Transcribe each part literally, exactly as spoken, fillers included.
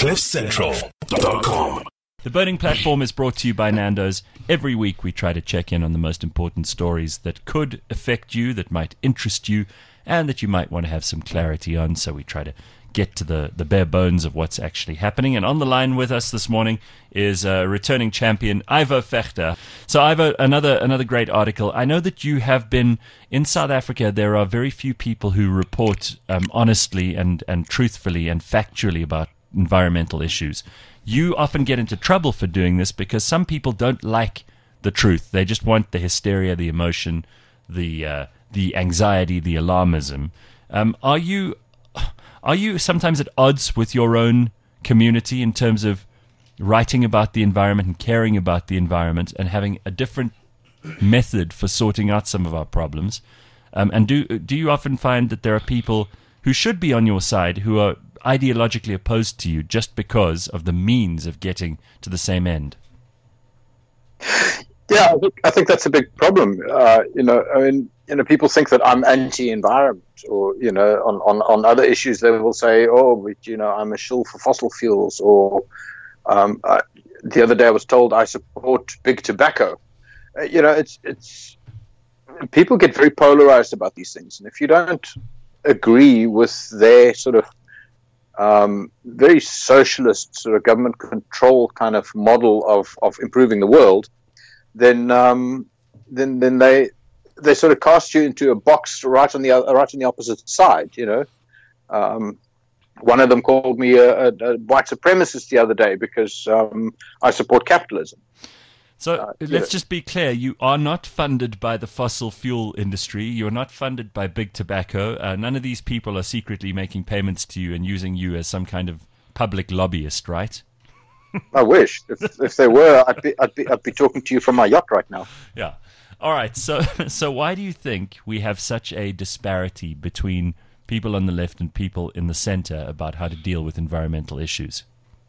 cliff central dot com. The Burning Platform is brought to you by Nando's. Every week we try to check in on the most important stories that could affect you, that might interest you, and that you might want to have some clarity on. So we try to get to the, the bare bones of what's actually happening. And on the line with us this morning is uh, returning champion Ivo Vegter. So Ivo, another another great article. I know that you have been in South Africa. There are very few people who report um, honestly and, and truthfully and factually about environmental issues. You often get into trouble for doing this because some people don't like the truth. They just want the hysteria, the emotion, the uh, the anxiety, the alarmism. Um, are you are you sometimes at odds with your own community in terms of writing about the environment and caring about the environment and having a different method for sorting out some of our problems? Um, and do do you often find that there are people who should be on your side who are ideologically opposed to you just because of the means of getting to the same end? Yeah, I think, I think that's a big problem. Uh, you know, I mean, you know, people think that I'm anti-environment, or you know, on, on, on other issues they will say, oh, but, you know, I'm a shill for fossil fuels, or um, I, the other day I was told I support big tobacco. Uh, you know, it's it's people get very polarized about these things, and if you don't agree with their sort of Um, very socialist sort of government control kind of model of, of improving the world, then um, then then they they sort of cast you into a box right on the right on the opposite side. You know, um, one of them called me a, a, a white supremacist the other day because um, I support capitalism. So uh, let's yeah. just be clear. You are not funded by the fossil fuel industry. You're not funded by big tobacco. Uh, none of these people are secretly making payments to you and using you as some kind of public lobbyist, right? I wish. If, if they were, I'd be, I'd be I'd be talking to you from my yacht right now. Yeah. All right. So so why do you think we have such a disparity between people on the left and people in the center about how to deal with environmental issues?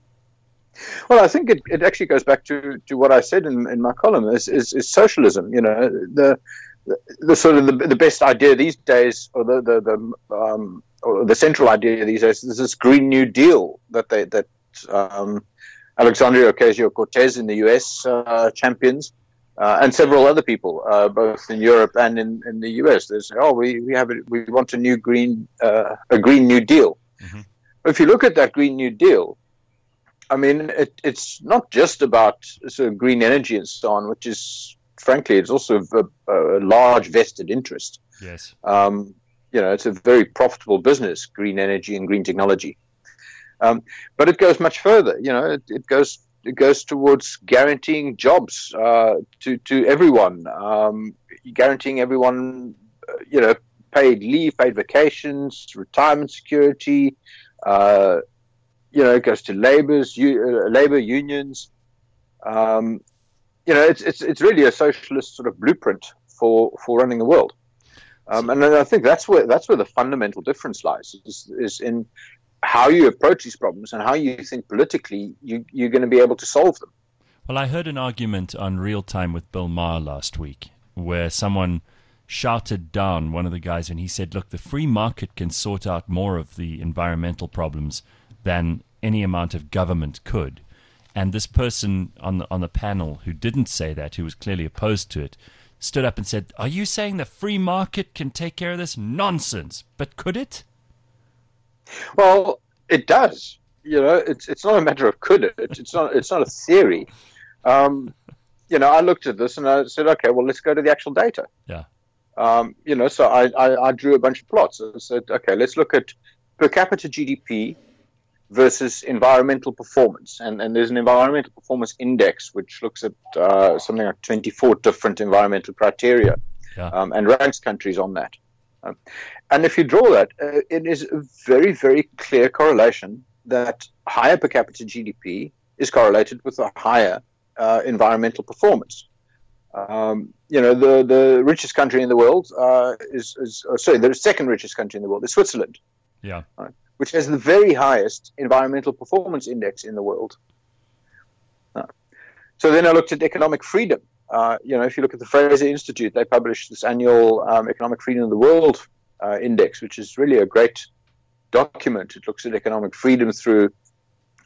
Well, I think it, it actually goes back to, to what I said in, in my column is, is, is socialism. You know, the the, the sort of the, the best idea these days, or the the, the um or the central idea these days, is this Green New Deal that they that um, Alexandria Ocasio-Cortez in the U S uh, champions, uh, and several other people, uh, both in Europe and in, in the U S. They say, oh, we we have a, we want a new green uh, a Green New Deal. Mm-hmm. If you look at that Green New Deal, I mean, it, it's not just about sort of green energy and so on, which is, frankly, it's also a, a large vested interest. Yes. Um, you know, it's a very profitable business, green energy and green technology. Um, but it goes much further. You know, it, it goes it goes towards guaranteeing jobs uh, to to everyone, um, guaranteeing everyone, uh, you know, paid leave, paid vacations, retirement security. Uh, You know, it goes to labor's, uh, labor unions. Um, you know, it's it's it's really a socialist sort of blueprint for, for running the world. Um, and I think that's where that's where the fundamental difference lies, is, is in how you approach these problems and how you think politically you, you're going to be able to solve them. Well, I heard an argument on Real Time with Bill Maher last week where someone shouted down one of the guys and he said, look, the free market can sort out more of the environmental problems than any amount of government could. And this person on the on the panel who didn't say that, who was clearly opposed to it, stood up and said, are you saying the free market can take care of this? Nonsense. But could it? Well, it does. You know, it's it's not a matter of could it. It's not it's not a theory. Um, you know, I looked at this and I said, okay, well, let's go to the actual data. Yeah. Um, you know, so I, I, I drew a bunch of plots and said, okay, let's look at per capita G D P versus environmental performance. And, and there's an environmental performance index which looks at uh, something like twenty-four different environmental criteria yeah. um, and ranks countries on that. Um, and if you draw that, uh, it is a very, very clear correlation that higher per capita G D P is correlated with a higher uh, environmental performance. Um, you know, the, the richest country in the world uh, is, is oh, sorry, the second richest country in the world is Switzerland. Yeah. Right, which has the very highest environmental performance index in the world. Uh, so then I looked at economic freedom. Uh, you know, if you look at the Fraser Institute, they publish this annual um, Economic Freedom of the World uh, Index, which is really a great document. It looks at economic freedom through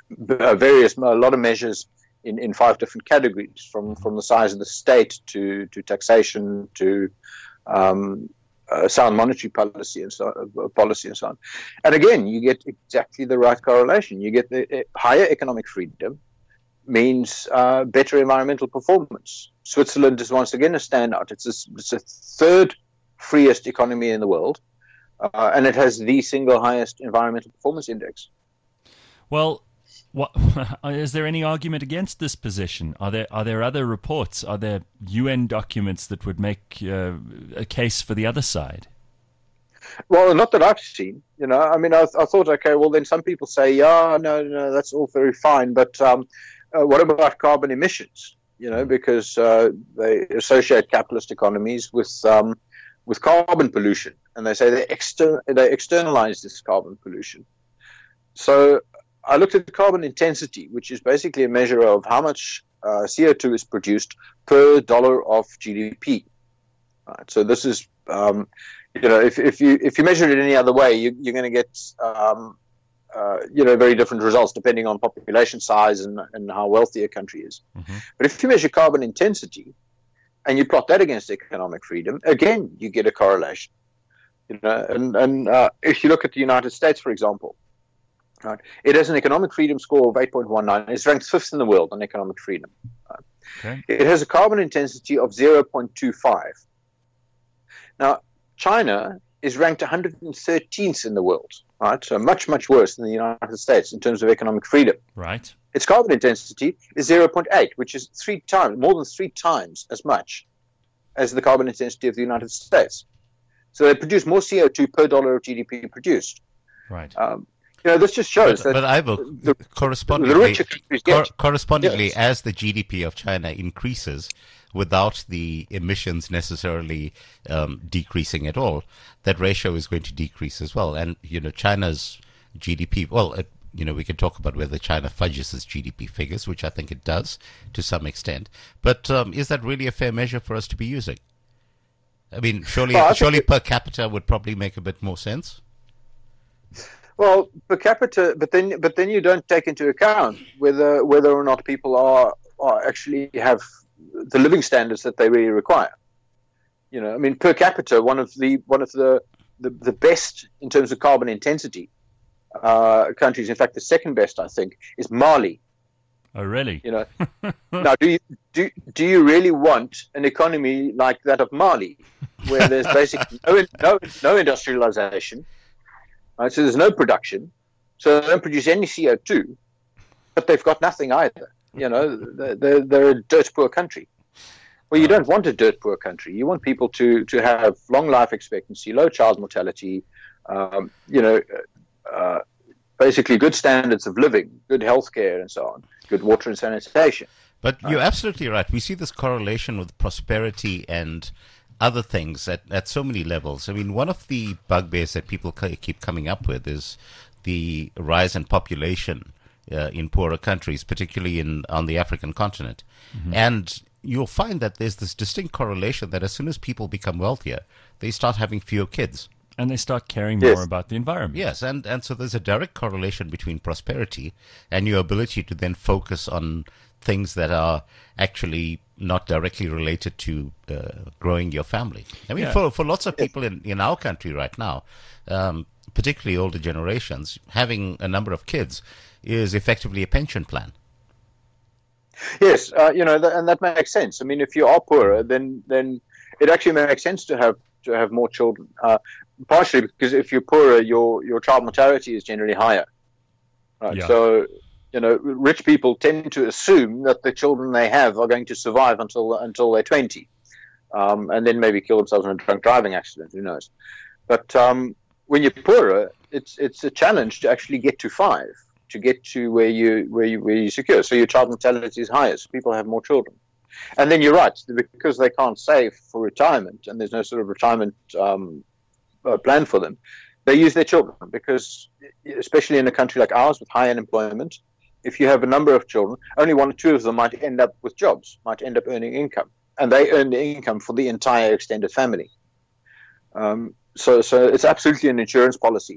uh, various, a lot of measures in, in five different categories, from, from the size of the state to, to taxation to um, uh, sound monetary policy and so uh, policy and so on. And again, you get exactly the right correlation. You get the uh, higher economic freedom means uh, better environmental performance. Switzerland is once again a standout. It's a, it's a third freest economy in the world, uh, and it has the single highest environmental performance index. Well, what, is there any argument against this position? Are there are there other reports? Are there U N documents that would make uh, a case for the other side? Well, not that I've seen. You know, I mean, I, I thought, okay, well, then some people say, yeah, no, no, that's all very fine, but um, uh, what about carbon emissions? You know, because uh, they associate capitalist economies with um, with carbon pollution, and they say they exter- they externalize this carbon pollution. So I looked at the carbon intensity, which is basically a measure of how much uh, C O two is produced per dollar of G D P. Right, so this is, um, you know, if, if you if you measure it any other way, you, you're going to get, um, uh, you know, very different results depending on population size and, and how wealthy a country is. Mm-hmm. But if you measure carbon intensity and you plot that against economic freedom, again, you get a correlation. You know, and and uh, if you look at the United States, for example, right, it has an economic freedom score of eight point one nine. It's ranked fifth in the world on economic freedom. Right? Okay. It has a carbon intensity of zero point two five. Now, China is ranked one hundred thirteenth in the world, right? So much, much worse than the United States in terms of economic freedom. Right. Its carbon intensity is zero point eight, which is three times, more than three times as much as the carbon intensity of the United States. So they produce more C O two per dollar of G D P produced. Right. Um, you know, this just shows but, that. But I will the, correspondingly, the richer countries get. Cor- correspondingly, yes. As the G D P of China increases, without the emissions necessarily um, decreasing at all, that ratio is going to decrease as well. And you know, China's G D P. Well, it, you know, we can talk about whether China fudges its G D P figures, which I think it does to some extent. But um, is that really a fair measure for us to be using? I mean, surely, well, I surely it, per capita would probably make a bit more sense. Well, per capita, but then, but then you don't take into account whether whether or not people are, are actually have the living standards that they really require. You know, I mean, per capita, one of the one of the the, the best in terms of carbon intensity uh, countries, in fact, the second best, I think, is Mali. Oh, really? You know, now do you do do you really want an economy like that of Mali, where there's basically no no no industrialization? Right, so there's no production, so they don't produce any C O two, but they've got nothing either. You know, they're, they're a dirt poor country. Well, you don't want a dirt poor country. You want people to, to have long life expectancy, low child mortality, um, you know, uh, basically good standards of living, good health care and so on, good water and sanitation. But you're absolutely right. We see this correlation with prosperity and other things at, at so many levels. I mean, one of the bugbears that people keep coming up with is the rise in population uh, in poorer countries, particularly in on the African continent. Mm-hmm. And you'll find that there's this distinct correlation that as soon as people become wealthier, they start having fewer kids. And they start caring yes. more about the environment. Yes, and, and so there's a direct correlation between prosperity and your ability to then focus on things that are actually not directly related to uh, growing your family. I mean, yeah. for for lots of people in, in our country right now, um, particularly older generations, having a number of kids is effectively a pension plan. Yes, uh, you know, th- and that makes sense. I mean, if you are poorer, then then it actually makes sense to have to have more children. Uh, partially because if you're poorer, your your child mortality is generally higher. Right. Yeah. So, you know, rich people tend to assume that the children they have are going to survive until until they're twenty, um, and then maybe kill themselves in a drunk driving accident. Who knows? But um, when you're poorer, it's it's a challenge to actually get to five, to get to where you where you where you secure. So your child mortality is higher. So people have more children, and then you're right, because they can't save for retirement, and there's no sort of retirement um, uh, plan for them. They use their children because, especially in a country like ours with high unemployment, if you have a number of children, only one or two of them might end up with jobs, might end up earning income, and they earn the income for the entire extended family. Um, so, so it's absolutely an insurance policy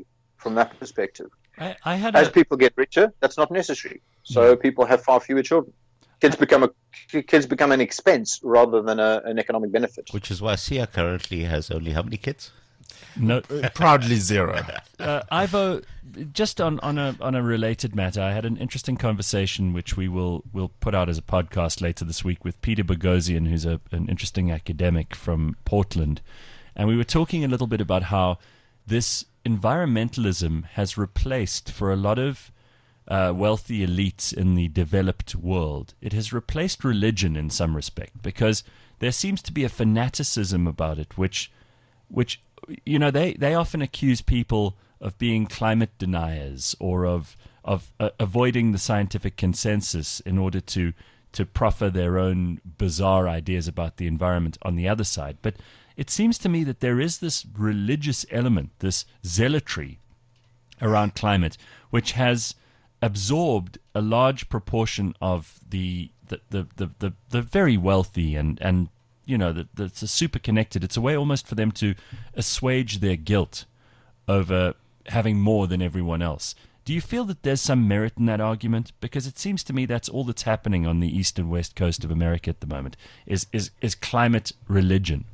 from that perspective. I, I had As a, people get richer, that's not necessary. So Yeah. people have far fewer children. Kids become a kids become an expense rather than a, an economic benefit. Which is why Sia currently has only how many kids? no, Proudly zero. uh, Ivo, just on, on a on a related matter, I had an interesting conversation which we will will put out as a podcast later this week with Peter Boghossian, who's a, an interesting academic from Portland, and we were talking a little bit about how this environmentalism has replaced, for a lot of uh, wealthy elites in the developed world, it has replaced religion in some respect, because there seems to be a fanaticism about it, which which you know they, they often accuse people of being climate deniers or of of uh, avoiding the scientific consensus in order to to proffer their own bizarre ideas about the environment on the other side. But it seems to me that there is this religious element, this zealotry around climate, which has absorbed a large proportion of the the the the, the, the very wealthy and and you know, that that's super connected. It's a way almost for them to assuage their guilt over having more than everyone else. Do you feel that there's some merit in that argument? Because it seems to me that's all that's happening on the east and west coast of America at the moment is is, is climate religion.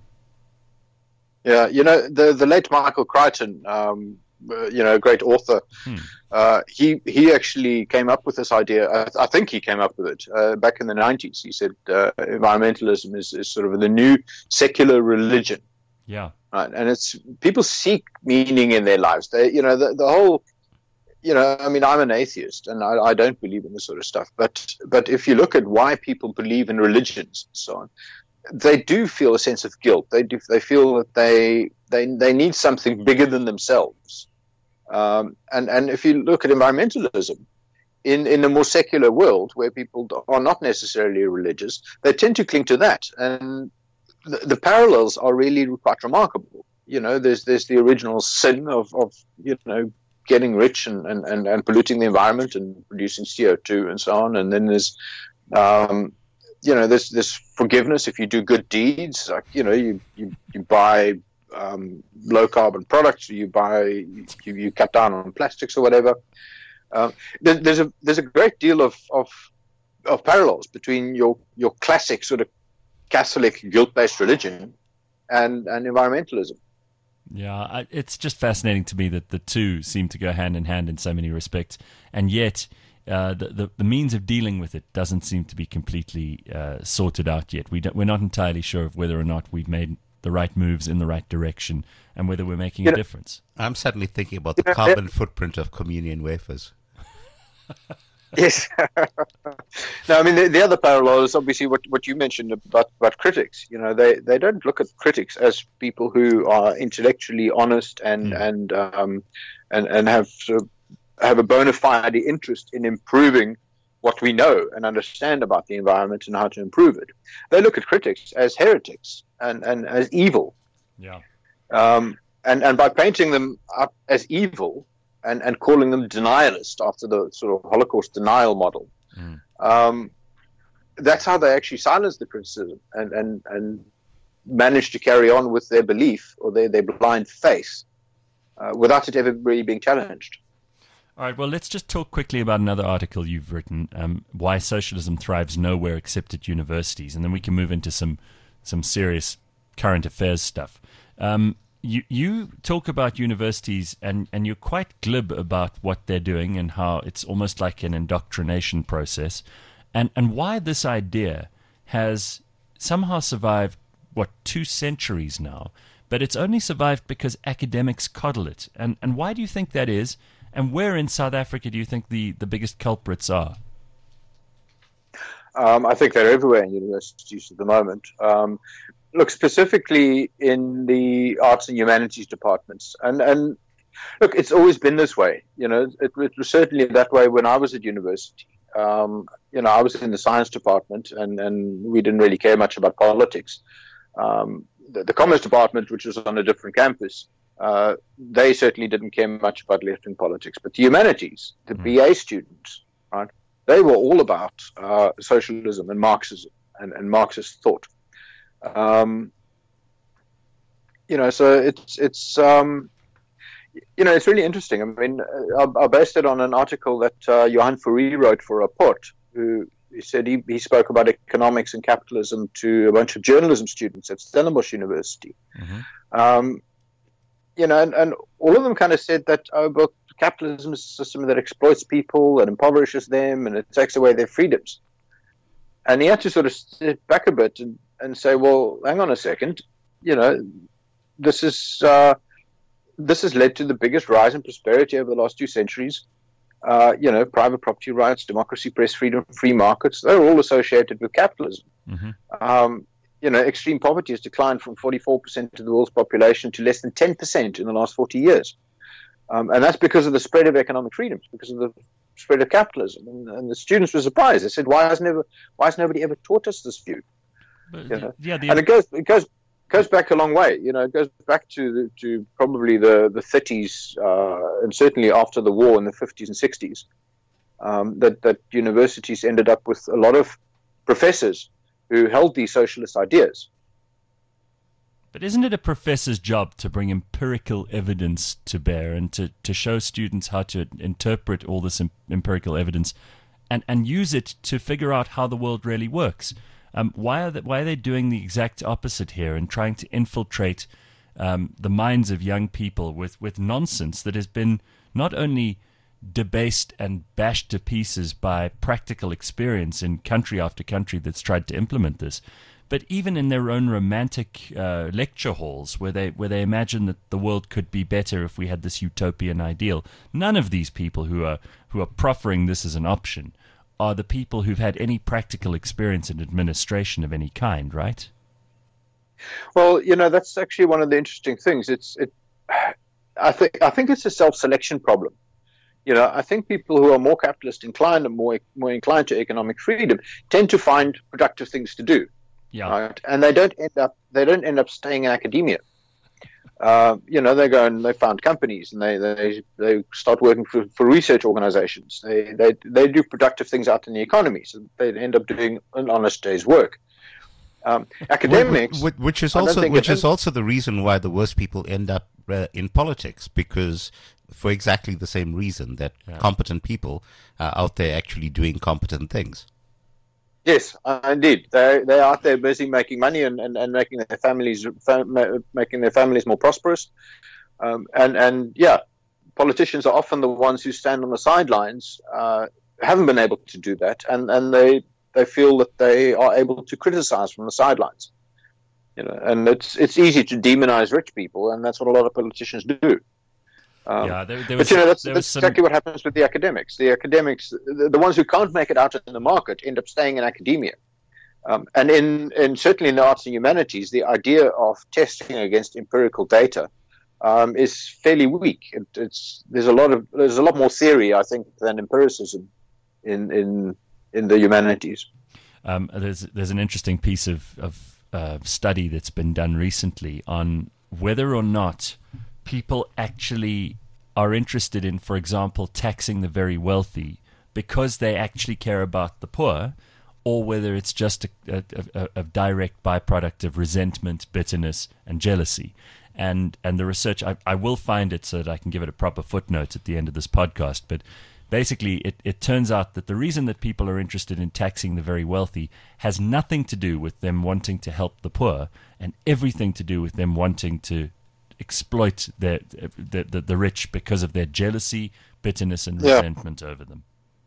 Yeah, you know, the the late Michael Crichton, um, uh, you know, a great author, Hmm. uh, he he actually came up with this idea. I, I think he came up with it uh, back in the nineties. He said uh, environmentalism is, is sort of the new secular religion, Yeah. right? And it's people seek meaning in their lives. They, you know, the the whole, you know, I mean, I'm an atheist and I, I don't believe in this sort of stuff. But but if you look at why people believe in religions and so on, they do feel a sense of guilt. They do. They feel that they they they need something bigger than themselves. Um, and and if you look at environmentalism, in in a more secular world where people are not necessarily religious, they tend to cling to that. And the, the parallels are really quite remarkable. You know, there's there's the original sin of of you know getting rich and and and, and polluting the environment and producing C O two and so on. And then there's um, you know, there's this forgiveness if you do good deeds, like, you know, you, you, you buy um, low carbon products, you buy, you, you cut down on plastics or whatever. Um, there, there's a there's a great deal of, of of parallels between your your classic sort of Catholic guilt-based religion and, and environmentalism. Yeah, I, it's just fascinating to me that the two seem to go hand in hand in so many respects, and yet uh, the, the the means of dealing with it doesn't seem to be completely uh, sorted out yet. We don't, we're not entirely sure of whether or not we've made the right moves in the right direction and whether we're making You a know- difference. I'm suddenly thinking about the carbon footprint of communion wafers. Yes. No, I mean, the, the other parallel is obviously what, what you mentioned about, about critics. You know, they, they don't look at critics as people who are intellectually honest and Mm. and um, and and have sort of have a bona fide interest in improving what we know and understand about the environment and how to improve it. They look at critics as heretics and, and as evil. Yeah. Um, and, and by painting them up as evil and, and calling them denialist after the sort of Holocaust denial model, Mm. um, that's how they actually silence the criticism and, and, and manage to carry on with their belief or their, their blind faith uh, without it ever really being challenged. All right, well, let's just talk quickly about another article you've written, um, Why Socialism Thrives Nowhere Except at Universities, and then we can move into some some serious current affairs stuff. Um, you, you talk about universities, and, and you're quite glib about what they're doing and how it's almost like an indoctrination process, and, and why this idea has somehow survived, what, two centuries now, but it's only survived because academics coddle it. And, and why do you think that is? And where in South Africa do you think the, the biggest culprits are? Um, I think they're everywhere in universities at the moment. Um, look, specifically in the arts and humanities departments. And, and look, it's always been this way. You know, it, it was certainly that way when I was at university. Um, you know, I was in the science department and, and we didn't really care much about politics. Um, the, the commerce department, which was on a different campus, Uh, they certainly didn't care much about left-wing politics, but the humanities, the Mm. B A students, right? They were all about uh, socialism and Marxism and, and Marxist thought. Um, you know, so it's it's um, you know, it's really interesting. I mean, I, I based it on an article that uh, Johan Fourie wrote for Rapport, who he said he, he spoke about economics and capitalism to a bunch of journalism students at Stellenbosch University. Mm-hmm. Um, you know, and, and all of them kind of said that, oh, but capitalism is a system that exploits people and impoverishes them and it takes away their freedoms. And he had to sort of step back a bit and, and say, well, hang on a second, you know, this is uh, this has led to the biggest rise in prosperity over the last two centuries. Uh, you know, private property rights, democracy, press freedom, free markets, they're all associated with capitalism. Mm-hmm. Um, you know, extreme poverty has declined from forty-four percent of the world's population to less than ten percent in the last forty years. Um, and that's because of the spread of economic freedoms, because of the spread of capitalism. And, and the students were surprised. They said, why has never, why has nobody ever taught us this view? But, you know? yeah, the, and it goes, it goes, goes back a long way. You know, it goes back to the, to probably the the thirties, uh, and certainly after the war in the fifties and sixties. Um, that that universities ended up with a lot of professors who held these socialist ideas. But isn't it a professor's job to bring empirical evidence to bear and to, to show students how to interpret all this em- empirical evidence and, and use it to figure out how the world really works? Um, why are they, why are they doing the exact opposite here and trying to infiltrate um, the minds of young people with, with nonsense that has been not only debased and bashed to pieces by practical experience in country after country that's tried to implement this, but even in their own romantic uh, lecture halls where they where they imagine that the world could be better if we had this utopian ideal. None of these people who are who are proffering this as an option are the people who've had any practical experience in administration of any kind, right? Well, you know, that's actually one of the interesting things. It's it I think I think it's a self-selection problem. You know, I think people who are more capitalist inclined and more more inclined to economic freedom tend to find productive things to do. Yeah. Right? And they don't end up they don't end up staying in academia. Uh, you know, they go and they found companies and they they, they start working for, for research organizations. They, they they do productive things out in the economy, so they end up doing an honest day's work. Um, academics, which, which is also which is also the reason why the worst people end up uh, in politics, because for exactly the same reason that yeah. competent people are out there actually doing competent things. Yes, uh, indeed. They they are out there busy making money and, and, and making their families fam- making their families more prosperous. Um, and and yeah, politicians are often the ones who stand on the sidelines, uh, haven't been able to do that, and, and they they feel that they are able to criticize from the sidelines. You know, and it's it's easy to demonize rich people, and that's what a lot of politicians do. Um, yeah, there, there was, but you know that's, there that's some... exactly what happens with the academics. The academics, the, the ones who can't make it out in the market, end up staying in academia. Um, and in, in certainly in the arts and humanities, the idea of testing against empirical data um, is fairly weak. It, it's there's a lot of there's a lot more theory, I think, than empiricism in in in the humanities. Um, there's there's an interesting piece of of uh, study that's been done recently on whether or not people actually are interested in, for example, taxing the very wealthy because they actually care about the poor, or whether it's just a, a, a, a direct byproduct of resentment, bitterness, and jealousy. And and the research, I, I will find it so that I can give it a proper footnote at the end of this podcast, but basically it, it turns out that the reason that people are interested in taxing the very wealthy has nothing to do with them wanting to help the poor and everything to do with them wanting to exploit their, the, the the rich because of their jealousy, bitterness, and resentment yeah. over them.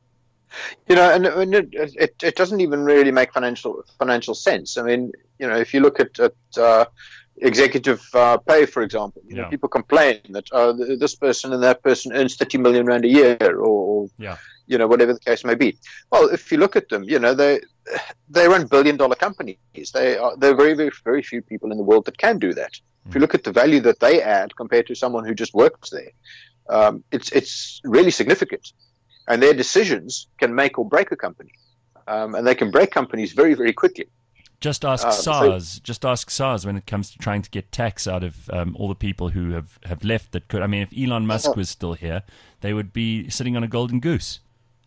You know, and, and it, it it doesn't even really make financial financial sense. I mean, you know, if you look at, at uh, executive uh, pay, for example, you yeah. know, people complain that uh, this person and that person earns thirty million rand a year, or, or yeah. you know, whatever the case may be. Well, if you look at them, you know, they they run billion dollar companies. They are there are very very very few people in the world that can do that. If you look at the value that they add compared to someone who just works there, um, it's it's really significant. And their decisions can make or break a company. Um, and they can break companies very, very quickly. Just ask uh, SARS. So, just ask SARS when it comes to trying to get tax out of um, all the people who have, have left that could. I mean, if Elon Musk was still here, they would be sitting on a golden goose.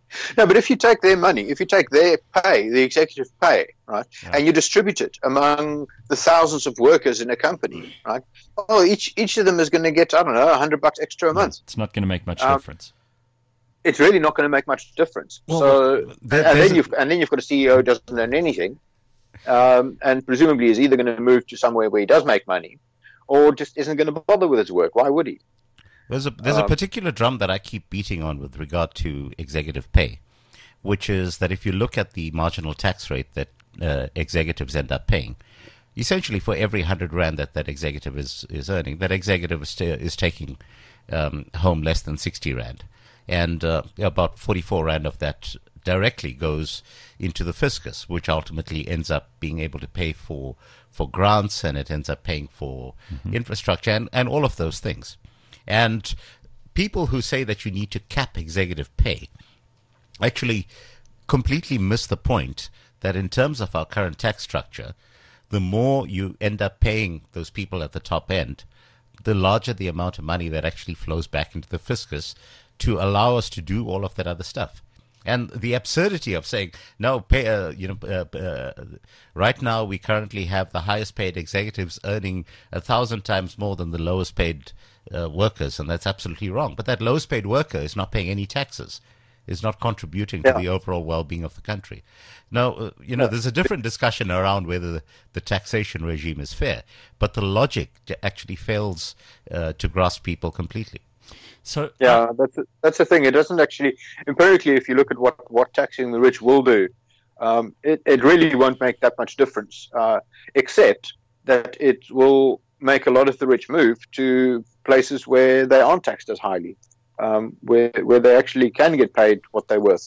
No, but if you take their money, if you take their pay, the executive pay, right, Yeah. and you distribute it among the thousands of workers in a company, right, oh, each each of them is going to get, I don't know, a hundred bucks extra a month. It's not going to make much Um, difference. It's really not going to make much difference. Well, so, there- and there's then a- you've and then you've got a C E O who doesn't earn anything, um, and presumably is either going to move to somewhere where he does make money, or just isn't going to bother with his work. Why would he? There's a there's a Um, particular drum that I keep beating on with regard to executive pay, which is that if you look at the marginal tax rate that uh, executives end up paying, essentially for every hundred rand that that executive is, is earning, that executive is, is taking um, home less than sixty rand, and uh, about forty-four rand of that directly goes into the fiscus, which ultimately ends up being able to pay for for grants, and it ends up paying for infrastructure and, and all of those things. And people who say that you need to cap executive pay actually completely miss the point that in terms of our current tax structure, the more you end up paying those people at the top end, the larger the amount of money that actually flows back into the fiscus to allow us to do all of that other stuff. And the absurdity of saying, no, pay, uh, you know, uh, uh, right now we currently have the highest paid executives earning a thousand times more than the lowest paid uh, workers, and that's absolutely wrong. But that lowest paid worker is not paying any taxes, is not contributing Yeah. to the overall well-being of the country. Now, uh, you know, there's a different discussion around whether the, the taxation regime is fair, but the logic actually fails uh, to grasp people completely. So Yeah, that's that's the thing. It doesn't actually empirically. If you look at what, what taxing the rich will do, um, it it really won't make that much difference. Uh, except that it will make a lot of the rich move to places where they aren't taxed as highly, um, where where they actually can get paid what they're worth.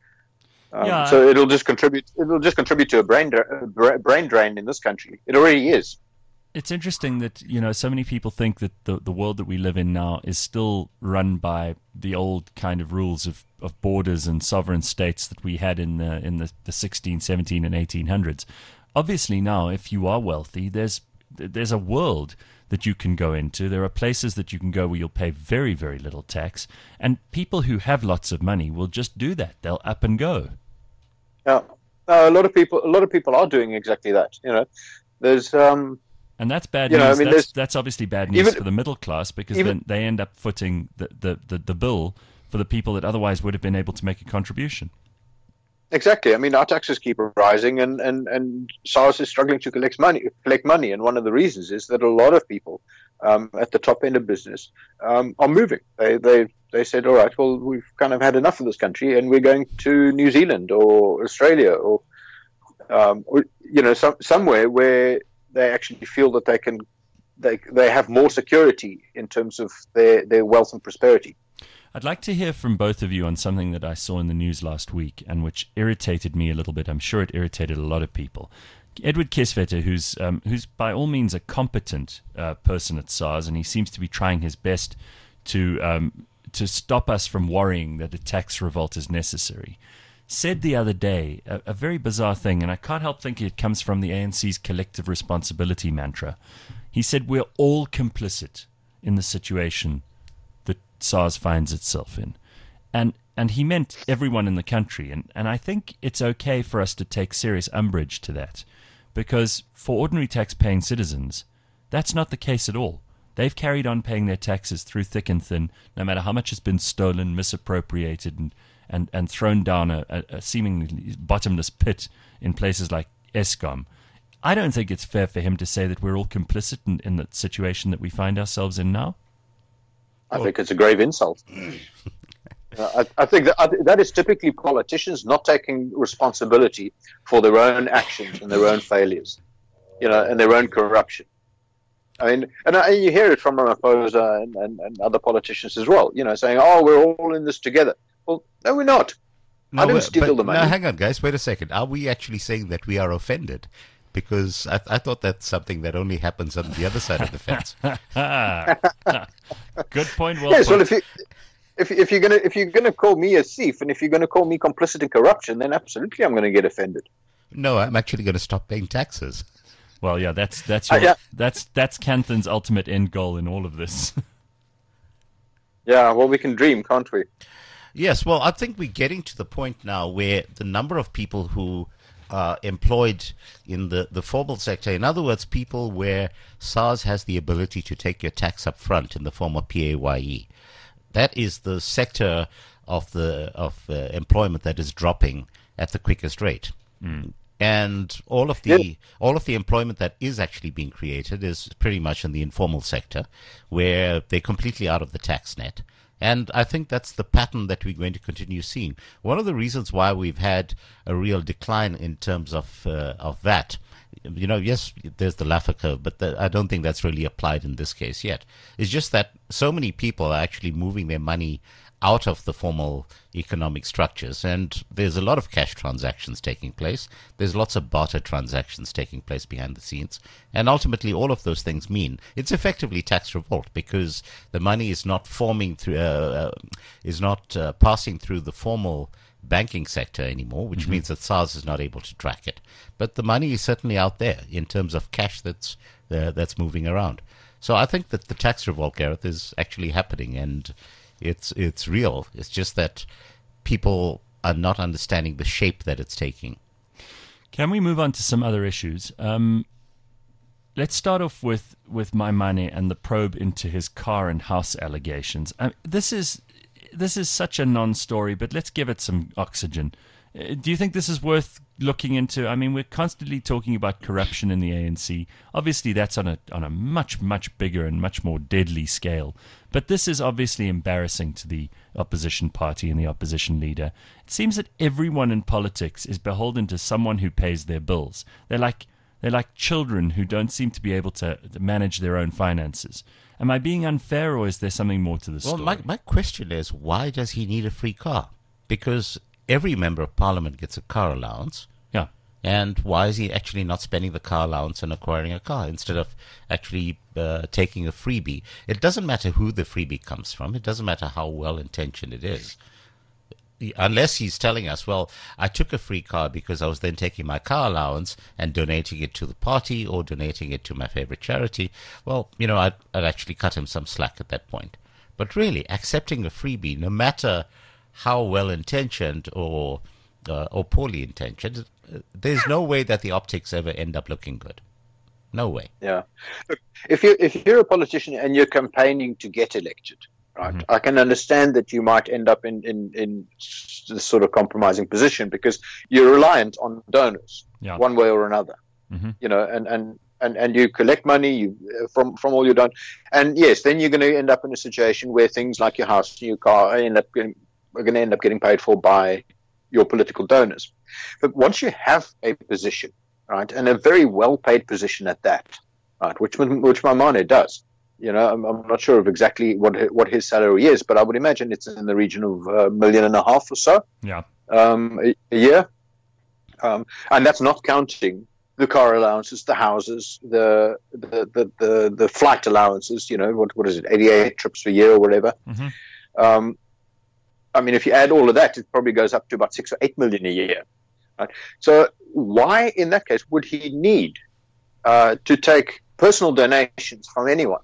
Um, Yeah, so it'll just contribute. It'll just contribute to a brain dra- bra- brain drain in this country. It already is. it's interesting that, you know, so many people think that the, the world that we live in now is still run by the old kind of rules of, of borders and sovereign states that we had in the in the, the sixteen, seventeen, and eighteen hundreds. Obviously now, if you are wealthy, there's there's a world that you can go into. There are places that you can go where you'll pay very, very little tax, and people who have lots of money will just do that. They'll up and go. Yeah, uh, a lot of people. A lot of people are doing exactly that. You know, there's. Um, And that's bad You know, news. I mean, that's, there's- that's obviously bad news even- for the middle class, because even- then they end up footing the, the, the, the bill for the people that otherwise would have been able to make a contribution. Exactly. I mean, our taxes keep rising, and, and, and SARS is struggling to collect money. Collect money, and one of the reasons is that a lot of people um, at the top end of business um, are moving. They they they said, all right, well, we've kind of had enough of this country, and we're going to New Zealand or Australia or, um, or you know, some, somewhere where they actually feel that they can they they have more security in terms of their, their wealth and prosperity. I'd like to hear from both of you on something that I saw in the news last week and which irritated me a little bit. I'm sure it irritated a lot of people. Edward Kieswetter, who's um, who's by all means a competent uh, person at SARS, and he seems to be trying his best to um, to stop us from worrying that a tax revolt is necessary, said the other day a, a very bizarre thing, and I can't help thinking it comes from the A N C's collective responsibility mantra. He said, we're all complicit in the situation that SARS finds itself in. And and he meant everyone in the country. And, and I think it's okay for us to take serious umbrage to that, because for ordinary tax-paying citizens, that's not the case at all. They've carried on paying their taxes through thick and thin, no matter how much has been stolen, misappropriated, and, and, and thrown down a, a, a seemingly bottomless pit in places like Eskom. I don't think it's fair for him to say that we're all complicit in, in the situation that we find ourselves in now. I think it's a grave insult. Uh, I, I think that I, th- that is typically politicians not taking responsibility for their own actions and their own failures, you know, and their own corruption. I mean, and, I, and you hear it from Ramaphosa and, and, and other politicians as well, you know, saying, "Oh, we're all in this together." Well, no, we're not. I didn't wait, steal but- the money. No, hang on, guys. Wait a second. Are we actually saying that we are offended? Because I, I thought that's something that only happens on the other side of the fence. Good point, well Yes, put. well, if you if if you're gonna if you're gonna call me a thief and if you're gonna call me complicit in corruption, then absolutely I'm gonna get offended. No, I'm actually going to stop paying taxes. Well, yeah, that's that's Uh, your, yeah. that's that's Canthan's ultimate end goal in all of this. Yeah, well, we can dream, can't we? Yes, well, I think we're getting to the point now where the number of people who are employed in the, the formal sector, in other words, people where SARS has the ability to take your tax up front in the form of P A Y E, that is the sector of the of uh, employment that is dropping at the quickest rate. Mm. And all of the yep. all of the employment that is actually being created is pretty much in the informal sector, where they're completely out of the tax net. And I think that's the pattern that we're going to continue seeing. One of the reasons why we've had a real decline in terms of uh, of V A T, you know, yes, there's the Laffer curve, but the, I don't think that's really applied in this case yet. It's just that so many people are actually moving their money out of the formal economic structures, and there's a lot of cash transactions taking place. There's lots of barter transactions taking place behind the scenes, and ultimately all of those things mean it's effectively tax revolt, because the money is not forming through, uh, uh, is not uh, passing through the formal banking sector anymore, which mm-hmm. means that SARS is not able to track it. But the money is certainly out there in terms of cash that's uh, that's moving around. So I think that the tax revolt, Gareth, is actually happening, and It's it's real. It's just that people are not understanding the shape that it's taking. Can we move on to some other issues? Um, let's start off with, with Maimane and the probe into his car and house allegations. Um, this is this is such a non-story, but let's give it some oxygen. Uh, do you think this is worth looking into? I mean, we're constantly talking about corruption in the A N C. Obviously, that's on a on a much, much bigger and much more deadly scale. But this is obviously embarrassing to the opposition party and the opposition leader. It seems that everyone in politics is beholden to someone who pays their bills. They're like they're like children who don't seem to be able to manage their own finances. Am I being unfair, or is there something more to the well, story? Well, my, my question is, why does he need a free car? Because every member of parliament gets a car allowance. Yeah. And why is he actually not spending the car allowance and acquiring a car instead of actually uh, taking a freebie? It doesn't matter who the freebie comes from. It doesn't matter how well-intentioned it is. Unless he's telling us, well, I took a free car because I was then taking my car allowance and donating it to the party or donating it to my favorite charity. Well, you know, I'd, I'd actually cut him some slack at that point. But really, accepting a freebie, no matter how well-intentioned or uh, or poorly intentioned, there's no way that the optics ever end up looking good. No way. Yeah. Look, if you if you're a politician and you're campaigning to get elected, right, mm-hmm. I can understand that you might end up in in in this sort of compromising position because you're reliant on donors, yeah. one way or another. Mm-hmm. You know, and and. And, and you collect money you, from from all your done, and yes, then you're going to end up in a situation where things like your house and your car end up getting, are going to end up getting paid for by your political donors. But once you have a position, right, and a very well-paid position at that, right, which which Maimane does, you know, I'm, I'm not sure of exactly what what his salary is, but I would imagine it's in the region of a million and a half or so, yeah, um, a, a year, um, and that's not counting the car allowances, the houses, the the, the, the, the flight allowances, you know, what what is it, eighty-eight trips a year or whatever. Mm-hmm. Um, I mean, if you add all of that, it probably goes up to about six or eight million a year. Right? So why, in that case, would he need uh, to take personal donations from anyone?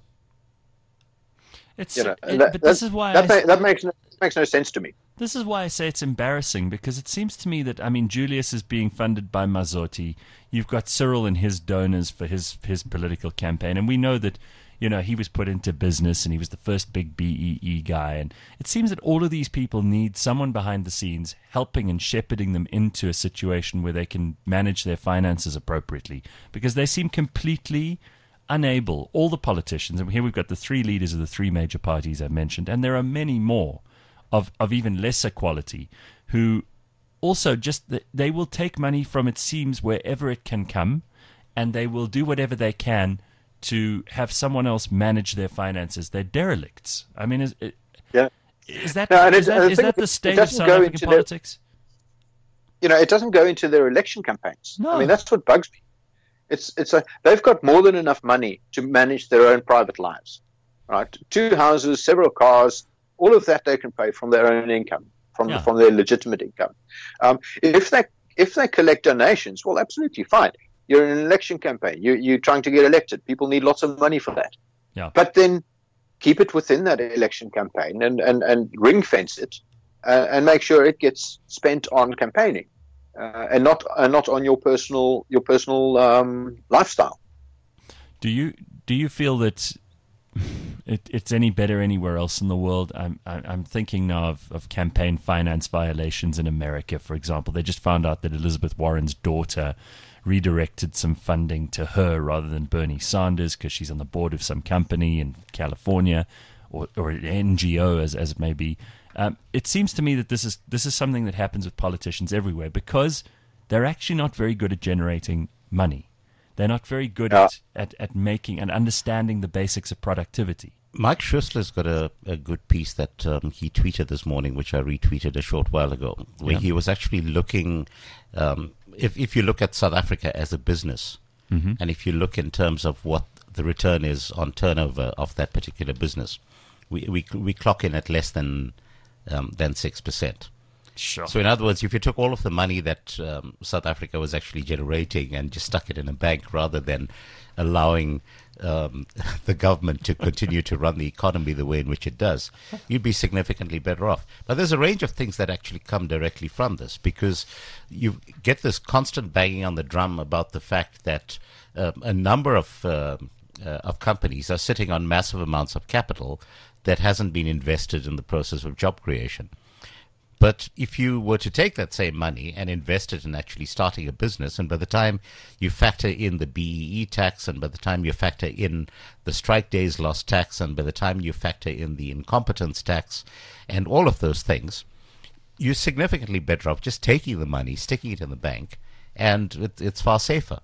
It's, you know, it, that, but this is why that, I, ma- that makes no, makes no sense to me. This is why I say it's embarrassing, because it seems to me that, I mean, Julius is being funded by Mazotti. You've got Cyril and his donors for his his political campaign. And we know that, you know, he was put into business and he was the first big B E E guy. And it seems that all of these people need someone behind the scenes helping and shepherding them into a situation where they can manage their finances appropriately, because they seem completely unable, all the politicians, and here we've got the three leaders of the three major parties I mentioned, and there are many more of, of even lesser quality, who also just, they will take money from, it seems, wherever it can come, and they will do whatever they can to have someone else manage their finances. They're derelicts. I mean, is, yeah. is that, no, is that, is that the state of South African politics? Their, you know, it doesn't go into their election campaigns. No. I mean, that's what bugs me. It's it's a, they've got more than enough money to manage their own private lives, right? Two houses, several cars, all of that they can pay from their own income, from yeah. from their legitimate income. Um, if they if they collect donations, well, absolutely fine. You're in an election campaign. You you're trying to get elected. People need lots of money for that. Yeah. But then keep it within that election campaign and and and ring fence it, uh, and make sure it gets spent on campaigning, uh, and not and not on your personal your personal um, lifestyle. Do you do you feel that it, it's any better anywhere else in the world? I'm I'm thinking now of, of campaign finance violations in America, for example. They just found out that Elizabeth Warren's daughter redirected some funding to her rather than Bernie Sanders because she's on the board of some company in California, or or an N G O as as it may be. Um, it seems to me that this is this is something that happens with politicians everywhere because they're actually not very good at generating money. They're not very good yeah. at, at, at making and understanding the basics of productivity. Mike Schuessler's got a, a good piece that um, he tweeted this morning, which I retweeted a short while ago, where yeah. he was actually looking, um, if, if you look at South Africa as a business, mm-hmm. and if you look in terms of what the return is on turnover of that particular business, we we, we clock in at less than um, than six percent. Sure. So in other words, if you took all of the money that um, South Africa was actually generating and just stuck it in a bank rather than allowing um, the government to continue to run the economy the way in which it does, you'd be significantly better off. But there's a range of things that actually come directly from this, because you get this constant banging on the drum about the fact that uh, a number of uh, uh, of companies are sitting on massive amounts of capital that hasn't been invested in the process of job creation. But if you were to take that same money and invest it in actually starting a business, and by the time you factor in the B E E tax, and by the time you factor in the strike days lost tax, and by the time you factor in the incompetence tax, and all of those things, you're significantly better off just taking the money, sticking it in the bank, and it, it's far safer.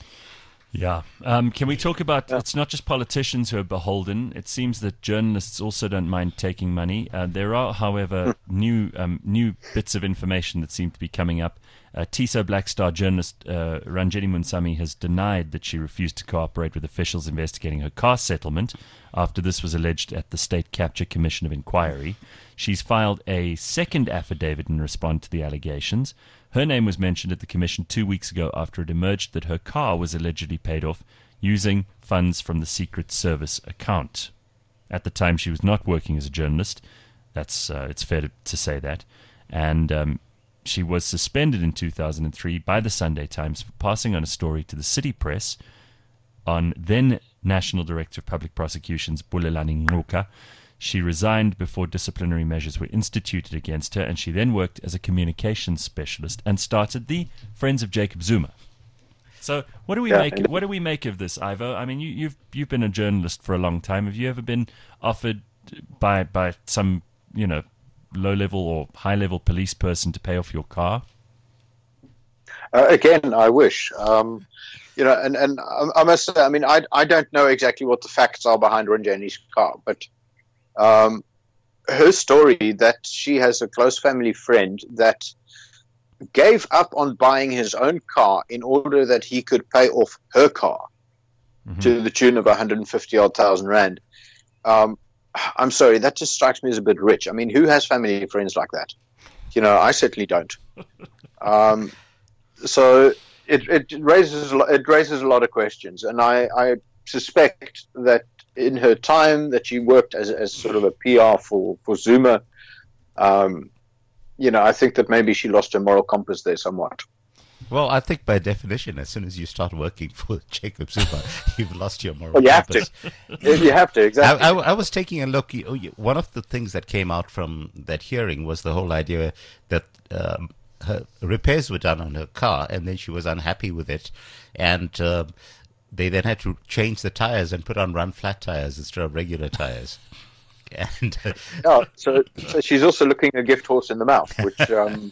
Yeah. Um, can we talk about, it's not just politicians who are beholden. It seems that journalists also don't mind taking money. Uh, there are, however, new um, new bits of information that seem to be coming up. Uh, T I S O Black Star journalist uh, Ranjeni Munsami has denied that she refused to cooperate with officials investigating her car settlement after this was alleged at the State Capture Commission of Inquiry. She's filed a second affidavit in response to the allegations. Her name was mentioned at the commission two weeks ago after it emerged that her car was allegedly paid off using funds from the Secret Service account. At the time, she was not working as a journalist. That's uh, it's fair to, to say that. And um, she was suspended in two thousand three by the Sunday Times for passing on a story to the City Press on then National Director of Public Prosecutions, Bulelani Ngcuka. She resigned before disciplinary measures were instituted against her, and she then worked as a communications specialist and started the Friends of Jacob Zuma. So, what do we yeah, make? What do we make of this, Ivo? I mean, you, you've you've been a journalist for a long time. Have you ever been offered by by some you know low level or high level police person to pay off your car? Uh, again, I wish. Um, you know, and and I, I must say, I mean, I I don't know exactly what the facts are behind Ranjeni's car, but. Um, her story that she has a close family friend that gave up on buying his own car in order that he could pay off her car mm-hmm. to the tune of one hundred fifty odd thousand rand. Um, I'm sorry, that just strikes me as a bit rich. I mean, who has family friends like that? You know, I certainly don't. Um, so it, it raises it raises a lot of questions, and I, I suspect that in her time that she worked as as sort of a P R for for Zuma, um, you know, I think that maybe she lost her moral compass there somewhat. Well, I think by definition, as soon as you start working for Jacob Zuma, you've lost your moral well, you compass. Have to. You have to, exactly. I, I, I was taking a look. One of the things that came out from that hearing was the whole idea that um, her repairs were done on her car, and then she was unhappy with it, and uh, they then had to change the tires and put on run flat tires instead of regular tires. And uh, oh, so, so she's also looking a gift horse in the mouth, which. Um,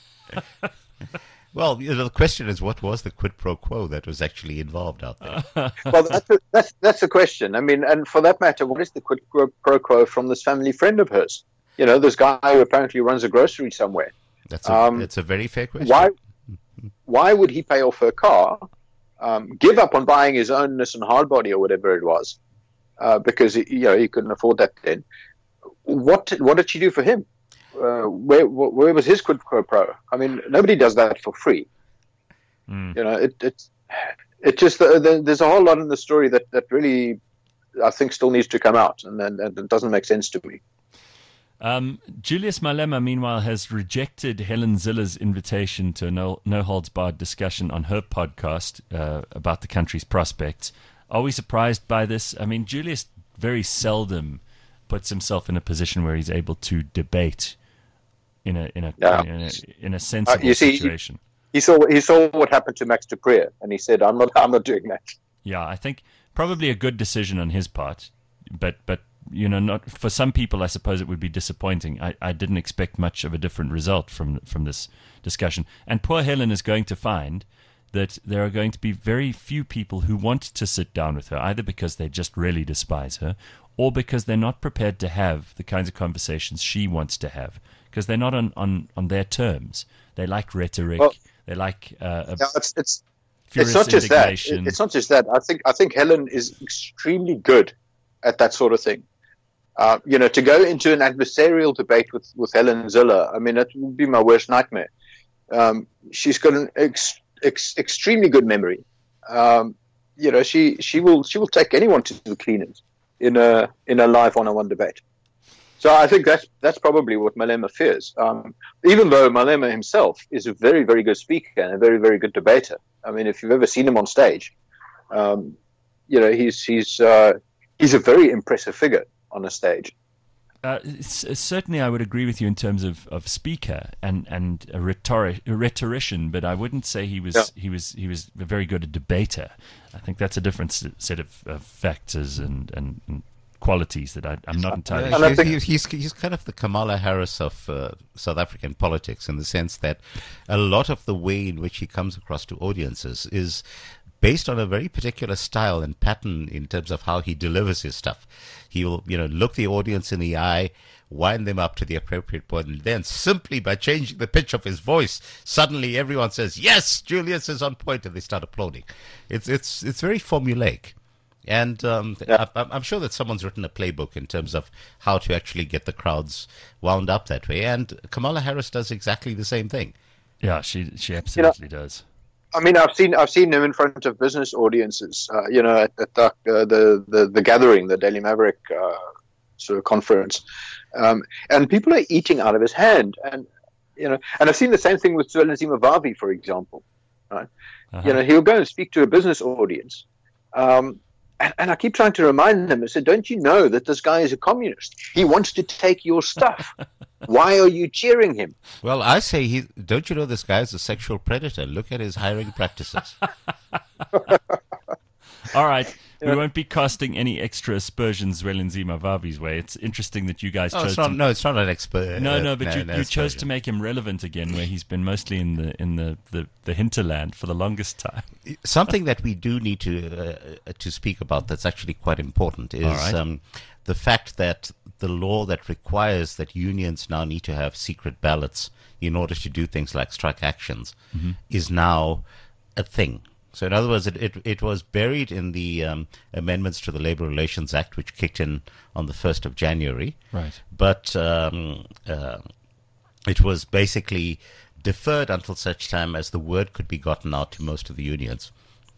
well, you know, the question is, what was the quid pro quo that was actually involved out there? Well, that's a, that's that's the question. I mean, and for that matter, what is the quid pro quo from this family friend of hers? You know, this guy who apparently runs a grocery somewhere. That's a, um, that's a very fair question. Why? Why would he pay off her car? Um, give up on buying his own Nissan Hardbody or whatever it was, uh, because he, you know he couldn't afford that then. What what did she do for him? Uh, where where was his quid pro quo? I mean, nobody does that for free. Mm. You know, it it it just uh, there's a whole lot in the story that, that really I think still needs to come out, and, and, and it doesn't make sense to me. Um, Julius Malema, meanwhile, has rejected Helen Zille's invitation to a no, no holds barred discussion on her podcast uh, about the country's prospects. Are we surprised by this? I mean, Julius very seldom puts himself in a position where he's able to debate in a in a Yeah. in a, in a sensible Uh, you see, situation. He saw he saw what happened to Max du Preez, and he said, "I'm not I'm not doing that." Yeah, I think probably a good decision on his part, but but you know, not for some people. I suppose it would be disappointing. I, I didn't expect much of a different result from from this discussion. And poor Helen is going to find that there are going to be very few people who want to sit down with her, either because they just really despise her, or because they're not prepared to have the kinds of conversations she wants to have, because they're not on, on, on their terms. They like rhetoric. Well, they like uh, a Yeah, it's it's furious it's not just that. indignation. It- It's not just that. I think I think Helen is extremely good at that sort of thing. Uh, you know, to go into an adversarial debate with, with Helen Zille, I mean, that would be my worst nightmare. Um, she's got an ex, ex, extremely good memory. Um, you know, she, she will she will take anyone to the cleaners in a in a live one-on-one debate. So I think that's that's probably what Malema fears. Um, even though Malema himself is a very very good speaker and a very very good debater. I mean, if you've ever seen him on stage, um, you know, he's he's uh, he's a very impressive figure on a stage. Uh, s- certainly, I would agree with you in terms of, of speaker and, and a, rhetoric, a rhetorician, but I wouldn't say he was Yeah. he was he was a very good a debater. I think that's a different s- set of, of factors and, and, and qualities that I, I'm not entirely Yeah, And I sure. think- he's, he's, he's kind of the Kamala Harris of uh, South African politics, in the sense that a lot of the way in which he comes across to audiences is based on a very particular style and pattern in terms of how he delivers his stuff. He will, you know, look the audience in the eye, wind them up to the appropriate point, and then simply by changing the pitch of his voice, suddenly everyone says, "Yes, Julius is on point," and they start applauding. It's it's it's very formulaic. And um, Yeah. I, I'm sure that someone's written a playbook in terms of how to actually get the crowds wound up that way. And Kamala Harris does exactly the same thing. Yeah, she she absolutely does. I mean, I've seen I've seen him in front of business audiences. Uh, you know, at, at the, uh, the the the gathering, the Daily Maverick uh, sort of conference, um, and people are eating out of his hand. And you know, and I've seen the same thing with Zwelinzima Vavi, for example. Right? Uh-huh. You know, he'll go and speak to a business audience. Um, and, and I keep trying to remind him, I said, don't you know that this guy is a communist? He wants to take your stuff. Why are you cheering him? Well, I say, he don't you know this guy is a sexual predator? Look at his hiring practices. All right. We won't be casting any extra aspersions Zwelinzima Vavi's way. It's interesting that you guys No, chose it's not, to no, it's not an expert. No, uh, no, but you, no, you it's chose not. to make him relevant again, where he's been mostly in the in the, the, the hinterland for the longest time. Something that we do need to uh, to speak about that's actually quite important is All right. um, the fact that the law that requires that unions now need to have secret ballots in order to do things like strike actions Mm-hmm. is now a thing. So in other words, it, it, it was buried in the um, amendments to the Labor Relations Act, which kicked in on the first of January. Right. But um, uh, it was basically deferred until such time as the word could be gotten out to most of the unions.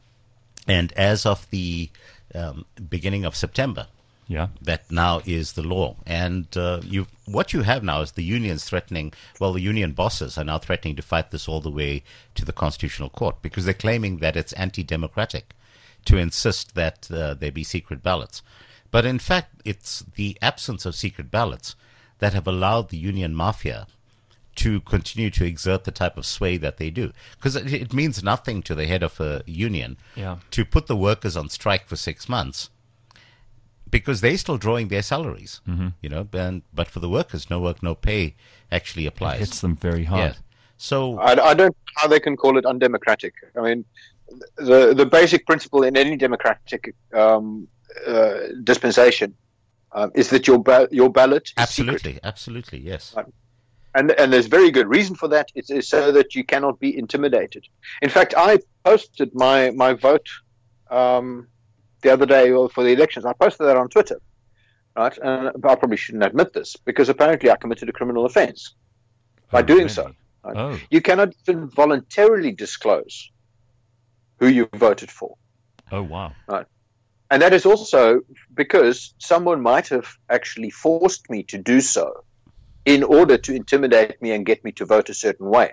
And as of the um, beginning of September, Yeah. that now is the law. And uh, you, what you have now is the unions threatening, well, the union bosses are now threatening to fight this all the way to the Constitutional Court because they're claiming that it's anti-democratic to insist that uh, there be secret ballots. But in fact, it's the absence of secret ballots that have allowed the union mafia to continue to exert the type of sway that they do. Because it, it means nothing to the head of a union Yeah. to put the workers on strike for six months because they're still drawing their salaries, Mm-hmm. you know, and, but for the workers, no work, no pay actually applies. Hits them very hard. Yeah. So, I, I don't know how they can call it undemocratic. I mean, the the basic principle in any democratic um, uh, dispensation um, is that your ba- your ballot is absolutely, secret. absolutely, yes. And and there's very good reason for that. It's, it's so that you cannot be intimidated. In fact, I posted my my vote um, the other day for the elections. I posted that on Twitter, right? And I probably shouldn't admit this because apparently I committed a criminal offence by Oh, doing really? so. Right? Oh. You cannot even voluntarily disclose who you voted for. Oh, wow. And that is also because someone might have actually forced me to do so in order to intimidate me and get me to vote a certain way.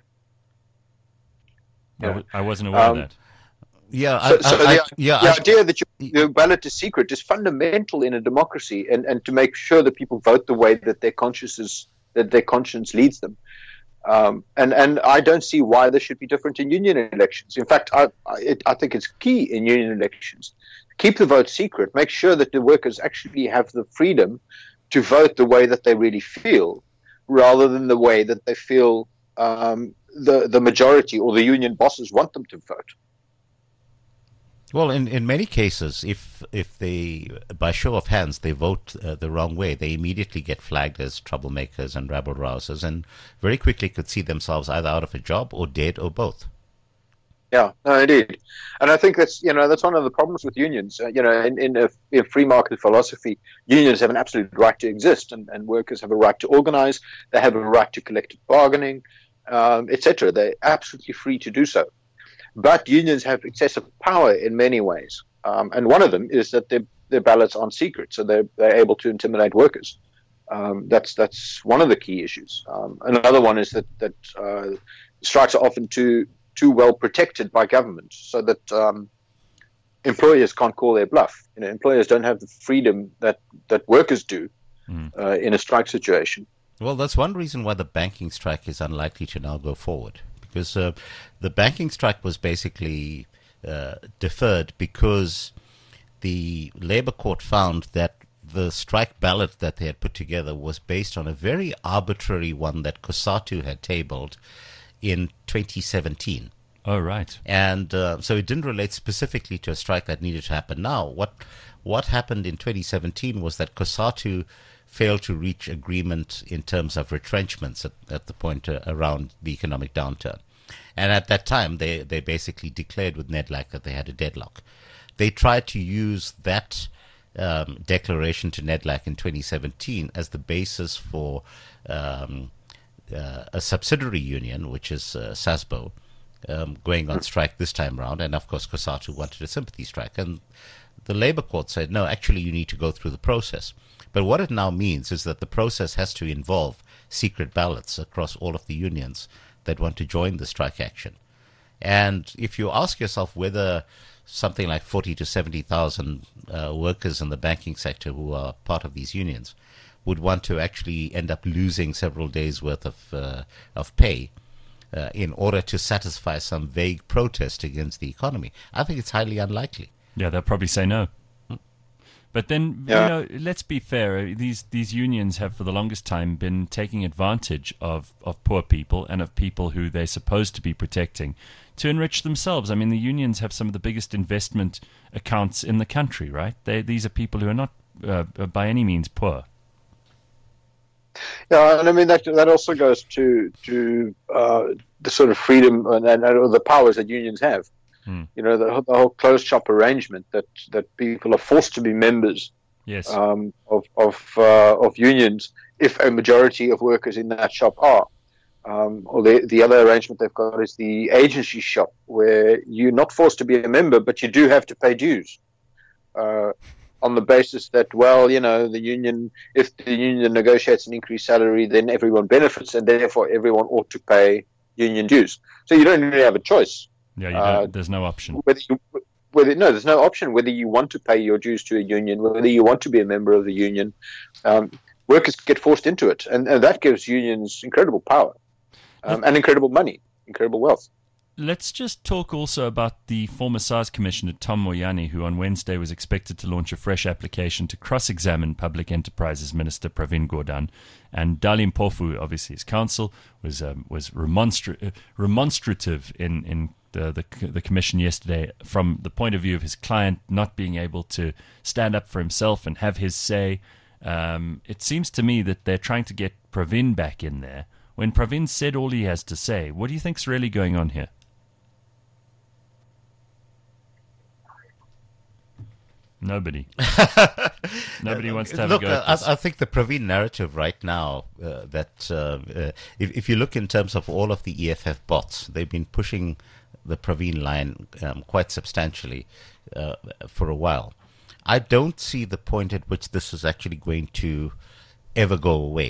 I, w- I wasn't aware Um, of that. Yeah, So, I, so I, I, the, yeah, the I- idea that your, your ballot is secret is fundamental in a democracy, and, and to make sure that people vote the way that their consciences that their conscience leads them. Um, and and I don't see why this should be different in union elections. In fact, I I, it, I think it's key in union elections. Keep the vote secret. Make sure that the workers actually have the freedom to vote the way that they really feel, rather than the way that they feel um, the the majority or the union bosses want them to vote. Well, in, in many cases, if if they, by show of hands, they vote uh, the wrong way, they immediately get flagged as troublemakers and rabble rousers, and very quickly could see themselves either out of a job or dead or both. Yeah, no, indeed, and I think that's you know that's one of the problems with unions. Uh, you know, in in, a, in free market philosophy, unions have an absolute right to exist, and, and workers have a right to organize. They have a right to collective bargaining, um, et cetera. They're absolutely free to do so. But unions have excessive power in many ways, um, and one of them is that their their ballots aren't secret, so they're they're able to intimidate workers. Um, that's that's one of the key issues. Um, another one is that that uh, strikes are often too too well protected by government, so that um, employers can't call their bluff. You know, employers don't have the freedom that that workers do Mm. uh, in a strike situation. Well, that's one reason why the banking strike is unlikely to now go forward. Because uh, the banking strike was basically uh, deferred because the Labour Court found that the strike ballot that they had put together was based on a very arbitrary one that COSATU had tabled in twenty seventeen. Oh, right. And uh, so it didn't relate specifically to a strike that needed to happen now. What what happened in twenty seventeen was that COSATU failed to reach agreement in terms of retrenchments at, at the point uh, around the economic downturn. And at that time, they, they basically declared with NEDLAC that they had a deadlock. They tried to use that um, declaration to NEDLAC in twenty seventeen as the basis for um, uh, a subsidiary union, which is uh, SASBO, um, going on strike this time round. And of course, COSATU wanted a sympathy strike. And the Labour Court said, no, actually, you need to go through the process. But what it now means is that the process has to involve secret ballots across all of the unions that want to join the strike action. And if you ask yourself whether something like forty to seventy thousand uh, workers in the banking sector who are part of these unions would want to actually end up losing several days' worth of uh, of pay uh, in order to satisfy some vague protest against the economy, I think it's highly unlikely. Yeah, they'll probably say no. But then, Yeah. you know, let's be fair. These these unions have, for the longest time, been taking advantage of, of poor people and of people who they're supposed to be protecting to enrich themselves. I mean, the unions have some of the biggest investment accounts in the country, right? They, these are people who are not uh, by any means poor. Yeah, and I mean that that also goes to to uh, the sort of freedom and, and, and the powers that unions have. Hmm. You know, the, the whole closed shop arrangement that, that people are forced to be members Yes. um, of of uh, of unions if a majority of workers in that shop are. Um, or the the other arrangement they've got is the agency shop, where you're not forced to be a member, but you do have to pay dues. Uh, on the basis that, well, you know, the union, if the union negotiates an increased salary, then everyone benefits, and therefore everyone ought to pay union dues. So you don't really have a choice. Yeah, you uh, don't, there's no option. Whether you, whether no, there's no option whether you want to pay your dues to a union, whether you want to be a member of the union. Um, workers get forced into it, and, and that gives unions incredible power um, and incredible money, incredible wealth. Let's just talk also about the former SARS Commissioner, Tom Moyane, who on Wednesday was expected to launch a fresh application to cross-examine Public Enterprises Minister Pravin Gordhan. And Dali Mpofu, obviously his counsel, was um, was remonstra- uh, remonstrative in, in the, the, the commission yesterday from the point of view of his client not being able to stand up for himself and have his say. Um, it seems to me that they're trying to get Pravin back in there. When Pravin said all he has to say, what do you think's really going on here? Nobody. Nobody wants to have Look, a go at I, this. I think the Praveen narrative right now, uh, that uh, uh, if, if you look in terms of all of the E F F bots, they've been pushing the Praveen line um, quite substantially uh, for a while. I don't see the point at which this is actually going to ever go away.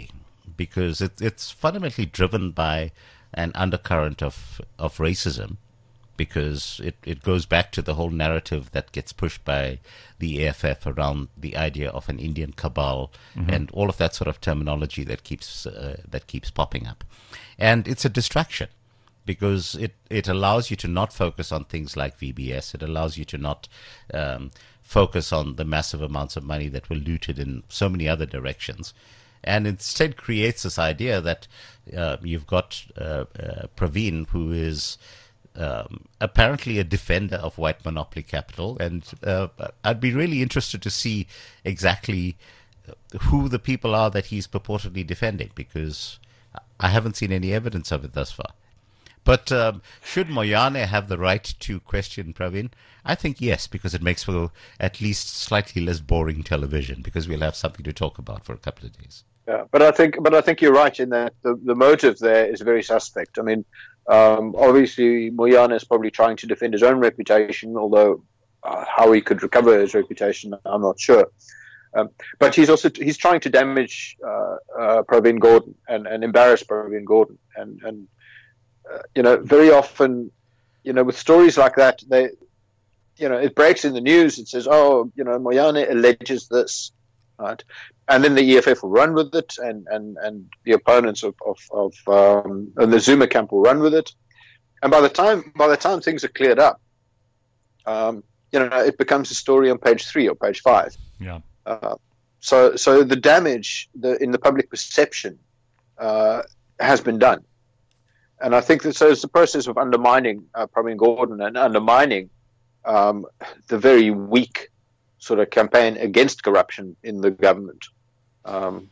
because it, it's fundamentally driven by an undercurrent of, of racism, because it, it goes back to the whole narrative that gets pushed by the A F F around the idea of an Indian cabal mm-hmm. and all of that sort of terminology that keeps uh, that keeps popping up. And it's a distraction, because it, it allows you to not focus on things like V B S. It allows you to not um, focus on the massive amounts of money that were looted in so many other directions, and instead creates this idea that uh, you've got uh, uh, Praveen, who is um, apparently a defender of white monopoly capital, and uh, I'd be really interested to see exactly who the people are that he's purportedly defending, because I haven't seen any evidence of it thus far. But um, should Moyane have the right to question Praveen? I think yes, because it makes for at least slightly less boring television, because we'll have something to talk about for a couple of days. Yeah, but I think, but I think you're right in that the, the motive there is very suspect. I mean, um, obviously Moyane is probably trying to defend his own reputation, although uh, how he could recover his reputation, I'm not sure. Um, but he's also he's trying to damage uh, uh, Praveen Gordhan and, and embarrass Praveen Gordhan, and and uh, you know, very often, you know, with stories like that, they, you know, it breaks in the news. It says, oh, you know, Moyane alleges this, right? And then the E F F will run with it, and, and, and the opponents of, of, of um, and the Zuma camp will run with it. And by the time by the time things are cleared up, um, you know, it becomes a story on page three or page five. Yeah. Uh, so so the damage the, in the public perception uh, has been done. And I think that so it's the process of undermining uh, Praveen Gordhan and undermining um, the very weak sort of campaign against corruption in the government. Um,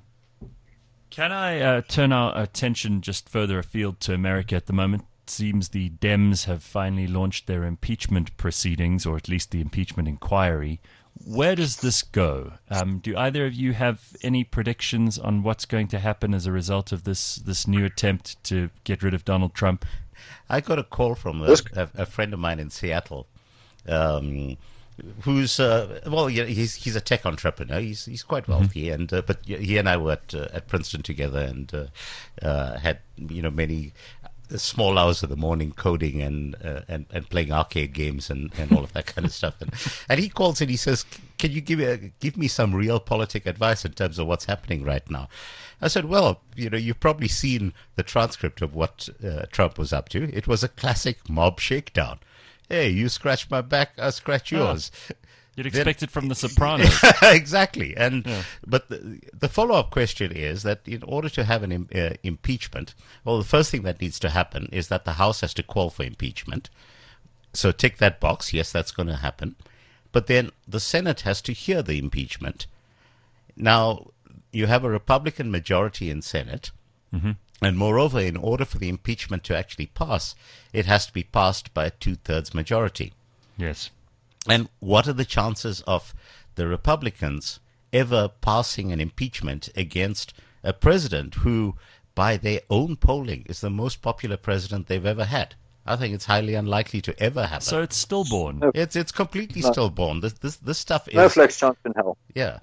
Can I uh, turn our attention just further afield to America at the moment? It seems the Dems have finally launched their impeachment proceedings, or at least the impeachment inquiry. Where does this go? Um, do either of you have any predictions on what's going to happen as a result of this, this new attempt to get rid of Donald Trump? I got a call from a, a, a friend of mine in Seattle, um, who's uh, well, yeah, he's he's a tech entrepreneur. He's he's quite wealthy, mm-hmm. and uh, but he and I were at uh, at Princeton together, and uh, uh, had you know many small hours of the morning coding and uh, and, and playing arcade games and, and all of that kind of stuff. And and he calls and he says, "Can you give me give me some realpolitik advice in terms of what's happening right now?" I said, "Well, you know, you've probably seen the transcript of what uh, Trump was up to. It was a classic mob shakedown. Hey, you scratch my back, I scratch yours." Oh. You'd expect then, it from The Sopranos. Exactly. And yeah. But the, the follow-up question is that in order to have an im- uh, impeachment, well, the first thing that needs to happen is that the House has to call for impeachment. So tick that box. Yes, that's going to happen. But then the Senate has to hear the impeachment. Now, you have a Republican majority in Senate. Mm-hmm. And moreover, in order for the impeachment to actually pass, it has to be passed by a two-thirds majority. Yes. And what are the chances of the Republicans ever passing an impeachment against a president who, by their own polling, is the most popular president they've ever had? I think it's highly unlikely to ever happen. So it's stillborn. No. It's it's completely No. stillborn. This this this stuff is no flex chance in hell. yeah.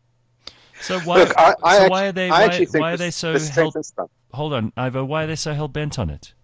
So why? Look, I, I so actually, why are they? I Why, actually think why are this, they so this hell? strengthens Trump. Hold on, Ivo. Why are they so hell bent on it?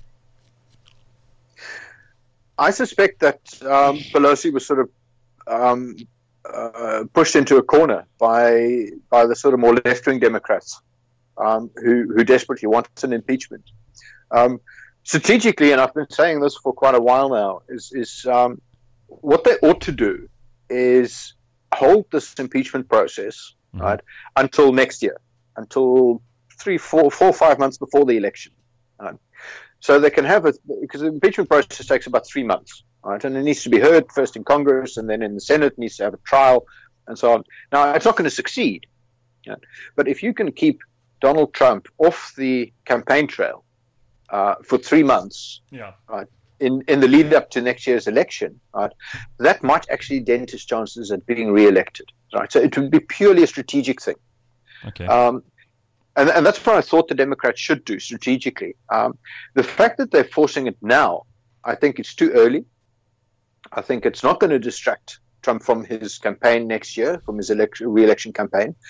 I suspect that um, Pelosi was sort of um, uh, pushed into a corner by by the sort of more left-wing Democrats um, who who desperately want an impeachment. Um, strategically, and I've been saying this for quite a while now, is is um, what they ought to do is hold this impeachment process mm-hmm. right until next year, until three, four, four, five months before the election. Right? So they can have it, because the impeachment process takes about three months, right? And it needs to be heard first in Congress, and then in the Senate, it needs to have a trial, and so on. Now, it's not going to succeed, yeah? But if you can keep Donald Trump off the campaign trail uh, for three months, yeah, right, in, in the lead up to next year's election, right, that might actually dent his chances at being re-elected, right? So it would be purely a strategic thing. Okay. Um, And, and that's what I thought the Democrats should do strategically. Um, the fact that they're forcing it now, I think it's too early. I think it's not going to distract Trump from his campaign next year, from his election, re-election campaign.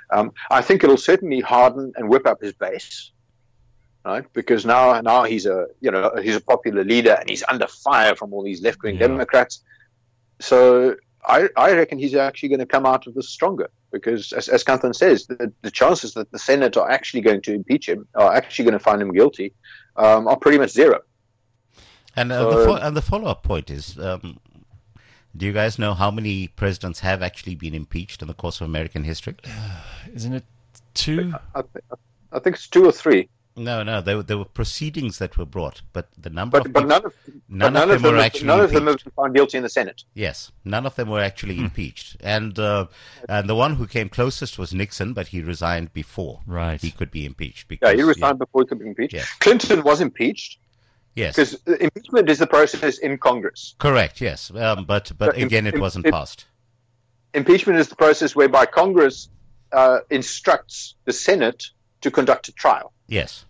Um, I think it'll certainly harden and whip up his base, right? Because now, now he's a you know he's a popular leader and he's under fire from all these left wing Yeah. Democrats. So I, I reckon he's actually going to come out of this stronger because, as, as Kanthan says, the, the chances that the Senate are actually going to impeach him, are actually going to find him guilty, um, are pretty much zero. And uh, So- the fo- and the follow-up point is, um, do you guys know how many presidents have actually been impeached in the course of American history? Isn't it two? I, th- I think it's two or three, No, no, there, were- there were proceedings that were brought, but the number but of but people, none of none but of them were have- actually none of them have impeached. been found guilty in the Senate. Yes, none of them were actually impeached, and uh, and the one who came closest was Nixon, but he resigned before Right. he could be impeached. Because, Yeah, he resigned before he could be impeached. Yeah. Clinton was impeached Yes, because impeachment is the process in Congress. correct. Yes, um, but but But im- again, it im- wasn't im- passed. Impeachment is the process whereby Congress uh, instructs the Senate to conduct a trial. Yes,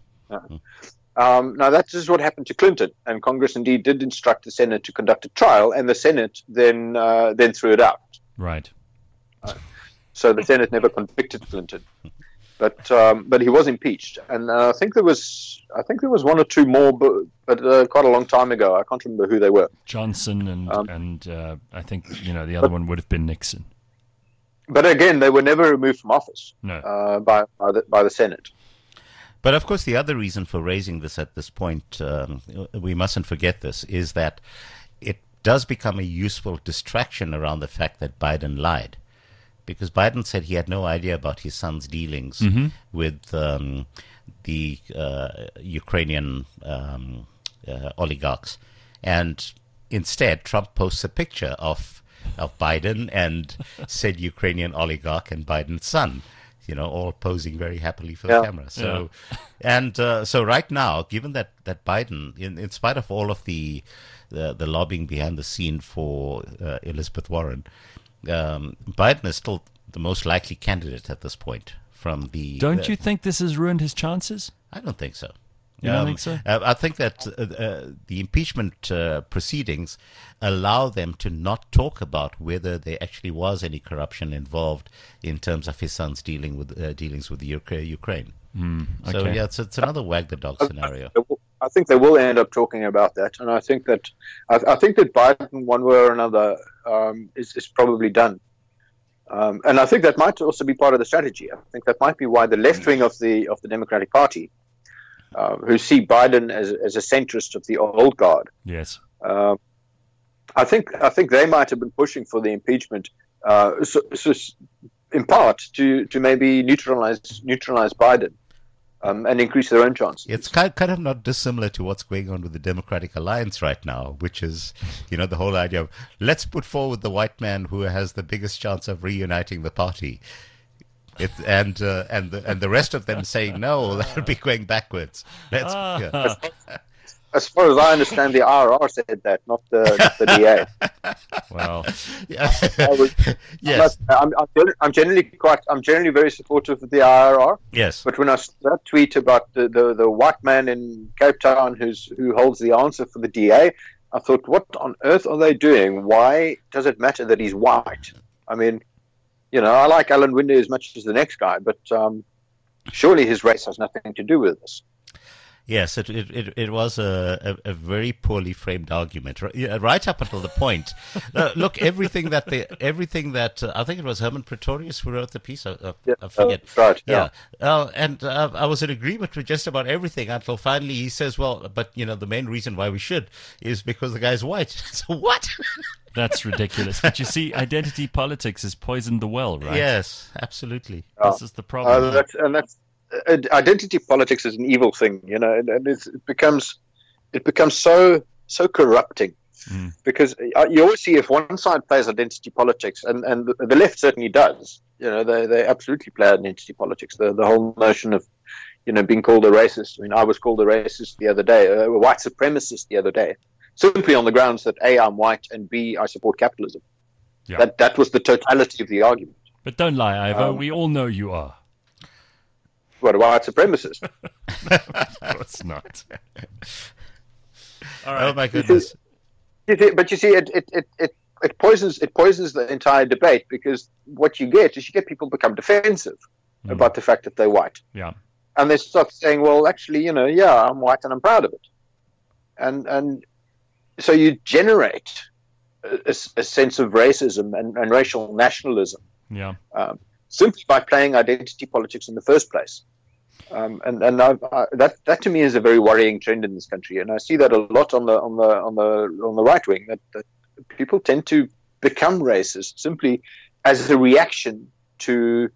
Um, now, that is what happened to Clinton, and Congress indeed did instruct the Senate to conduct a trial, and the Senate then uh, then threw it out. Right. So the Senate never convicted Clinton, but um, but he was impeached, and uh, I think there was I think there was one or two more, but, but uh, quite a long time ago. I can't remember who they were. Johnson and Um, and uh, I think you know the other one would have been Nixon. But again, they were never removed from office No. uh, by by the, by the Senate. but of course, the other reason for raising this at this point, um, we mustn't forget this, is that it does become a useful distraction around the fact that Biden lied. Because Biden said he had no idea about his son's dealings with um, the uh, Ukrainian um, uh, oligarchs. And instead, Trump posts a picture of of Biden and said Ukrainian oligarch and Biden's son, you know, all posing very happily for Yeah. the camera. So, and uh, so right now, given that, that Biden, in, in spite of all of the, the, the lobbying behind the scene for uh, Elizabeth Warren, um, Biden is still the most likely candidate at this point from the... Don't the- you think this has ruined his chances? I don't think so. You don't think so? uh, I think that uh, uh, the impeachment uh, proceedings allow them to not talk about whether there actually was any corruption involved in terms of his son's dealing with uh, dealings with the Uk- Ukraine. So okay. yeah, it's, it's another wag the dog scenario. They will- I think they will end up talking about that, and I think that I, I think that Biden, one way or another, um, is, is probably done. Um, and I think that might also be part of the strategy. I think that might be why the left wing of the of the Democratic Party, uh, who see Biden as as a centrist of the old guard, Yes. um, I think I think they might have been pushing for the impeachment, uh, so, so in part to, to maybe neutralize neutralize Biden, um, and increase their own chances. It's kind kind of not dissimilar to what's going on with the Democratic Alliance right now, which is, you know, the whole idea of let's put forward the white man who has the biggest chance of reuniting the party. It, and uh, and the, and the rest of them saying no, that'll be going backwards. Let's, yeah. As far as I understand, the I R R said that, not the, not the D A. Well, Yeah. I was- Yes, I'm, I'm, gen- I'm generally quite. I'm generally very supportive of the I R R. yes. But when I saw that tweet about the, the, the white man in Cape Town who's who holds the answer for the D A, I thought, what on earth are they doing? Why does it matter that he's white? I mean, you know, I like Alan Winder as much as the next guy, but um, surely his race has nothing to do with this. Yes, it it, it, it was a, a, a very poorly framed argument, right, yeah, right up until the point. Uh, look, everything that they, everything that uh, I think it was Herman Pretorius who wrote the piece. I, I, Yeah, I forget. that's right. Yeah. Yeah, uh, and uh, I was in agreement with just about everything until finally he says, "Well, but you know, the main reason why we should is because the guy's white." So what? that's ridiculous. But you see, identity politics has poisoned the well, right? Yes, absolutely. This is the problem. Uh, that's, and that's uh, identity politics is an evil thing, you know, and, and it's, it becomes it becomes so so corrupting Mm. because uh, you always see if one side plays identity politics, and, and the, the left certainly does. You know, they they absolutely play identity politics. The the whole notion of you know being called a racist. I mean, I was called a racist the other day, a white supremacist the other day, simply on the grounds that A, I'm white, and B, I support capitalism. Yeah. That that was the totality of the argument. But don't lie, Ivo. Um, we all know you are. What a white supremacist. Of course not. All right. Oh my goodness. You see, but you see, it, it, it, it, it poisons it poisons the entire debate because what you get is you get people become defensive. mm. about the fact that they're white. Yeah. And they start saying, well, actually, you know, yeah, I'm white and I'm proud of it. And and so you generate a, a sense of racism and, and racial nationalism Yeah. um, simply by playing identity politics in the first place. Um, and and I, I, that that to me is a very worrying trend in this country, and I see that a lot on the on the on the on the right wing. That, that people tend to become racist simply as a reaction to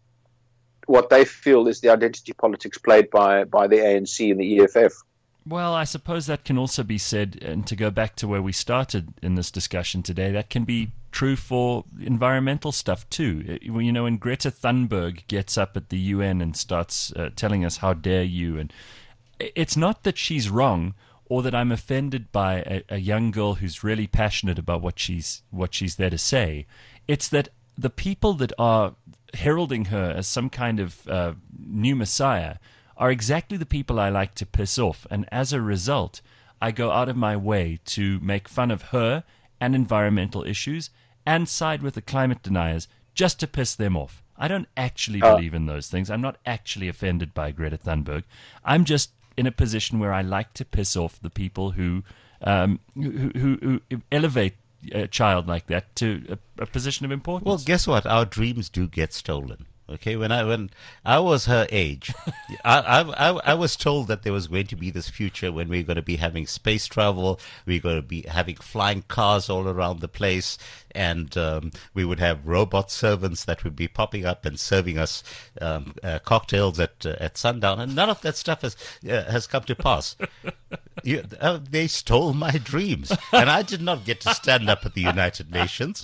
what they feel is the identity politics played by by the A N C and the E F F. Well, I suppose that can also be said, and to go back to where we started in this discussion today, that can be true for environmental stuff too. You know, when Greta Thunberg gets up at the U N and starts uh, telling us, how dare you, and it's not that she's wrong or that I'm offended by a, a young girl who's really passionate about what she's what she's there to say. It's that the people that are heralding her as some kind of uh, new messiah are exactly the people I like to piss off, and as a result, I go out of my way to make fun of her and environmental issues and side with the climate deniers just to piss them off. I don't actually Uh. believe in those things. I'm not actually offended by Greta Thunberg. I'm just in a position where I like to piss off the people who um, who, who, who elevate a child like that to a, a position of importance. Well, guess what? Our dreams do get stolen. Okay, when I when I was her age, I, I I I was told that there was going to be this future when we are going to be having space travel, we are going to be having flying cars all around the place, and um, we would have robot servants that would be popping up and serving us um, uh, cocktails at uh, at sundown, and none of that stuff has uh, has come to pass. You, uh, they stole my dreams, and I did not get to stand up at the United Nations.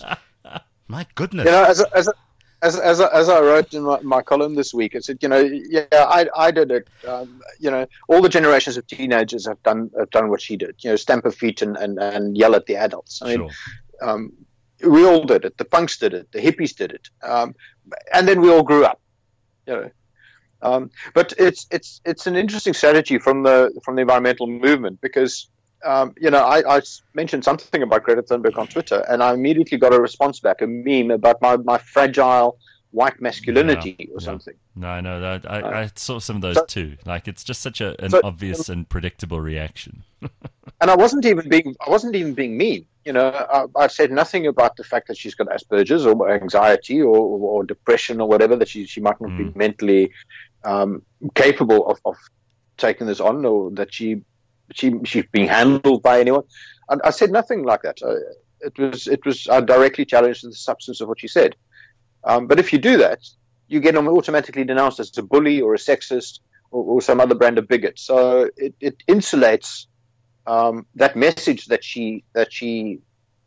My goodness. You know, as a, as a, As, as, as I wrote in my, my column this week, I said, you know, yeah, I, I did it. Um, you know, all the generations of teenagers have done have done what she did. You know, stamp her feet and, and, and yell at the adults. I mean, Sure. um, we all did it. The punks did it. The hippies did it. Um, and then we all grew up. You know, um, but it's it's it's an interesting strategy from the from the environmental movement because. Um, you know, I, I mentioned something about Greta Thunberg on Twitter, and I immediately got a response back, a meme about my, my fragile white masculinity Yeah, or yeah. something. No, I know that. I, Uh, I saw some of those so- too. Like, it's just such a, an So- obvious and predictable reaction. And I wasn't even being I wasn't even being mean. You know, I, I said nothing about the fact that she's got Asperger's or anxiety or, or depression or whatever, that she she might not be mentally um, capable of, of taking this on, or that she. She she's being handled by anyone. And I said nothing like that. Uh, it was it was I directly challenged the substance of what she said. Um, but if you do that, you get automatically denounced as a bully or a sexist or, or some other brand of bigot. So it, it insulates um, that message that she that she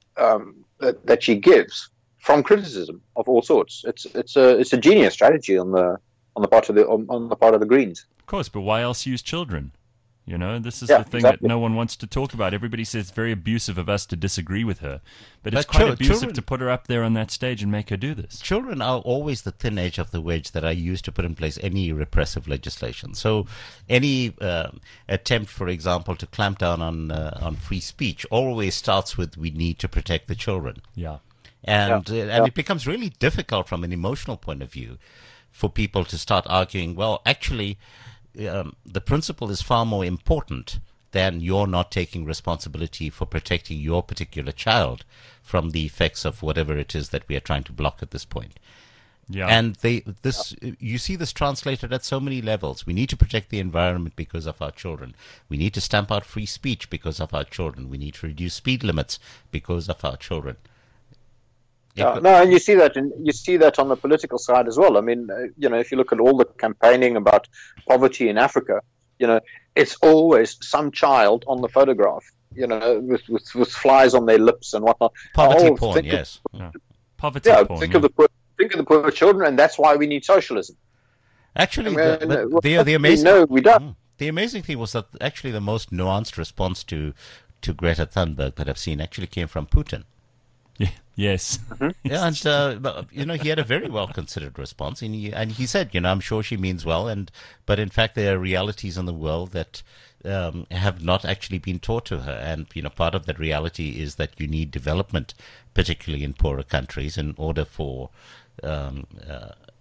um, that, that she gives from criticism of all sorts. It's it's a it's a genius strategy on the on the part of the on, on the part of the Greens. Of course, but why else use children? You know, this is Yeah, the thing exactly. that no one wants to talk about. Everybody says it's very abusive of us to disagree with her. But it's But quite chil- abusive children- to put her up there on that stage and make her do this. Children are always the thin edge of the wedge that I use to put in place any repressive legislation. So, any uh, attempt, for example, to clamp down on uh, on free speech always starts with "we need to protect the children," Yeah. and Yeah, uh, and yeah. it becomes really difficult from an emotional point of view for people to start arguing. Well, actually, um, the principle is far more important than you're not taking responsibility for protecting your particular child from the effects of whatever it is that we are trying to block at this point. Yeah. And they, this, you see this translated at so many levels. We need to protect the environment because of our children. We need to stamp out free speech because of our children. We need to reduce speed limits because of our children. It Yeah, go- no, and you see that, and you see that on the political side as well. I mean, uh, you know, if you look at all the campaigning about poverty in Africa, you know, it's always some child on the photograph, you know, with with, with flies on their lips and whatnot. Poverty Oh, porn, think of- yes. yeah. Poverty yeah, porn. think yeah. of the poor, think of the poor children, and that's why we need socialism. Actually, I the, mean, the, uh, the, the amazing no, we don't. Mm. The amazing thing was that actually the most nuanced response to to Greta Thunberg that I've seen actually came from Putin. Yeah. Yes. Yeah, and uh, but, you know, he had a very well considered response, and he and he said, you know, I'm sure she means well, and but in fact there are realities in the world that um, have not actually been taught to her, and you know, part of that reality is that you need development, particularly in poorer countries, in order for um, uh,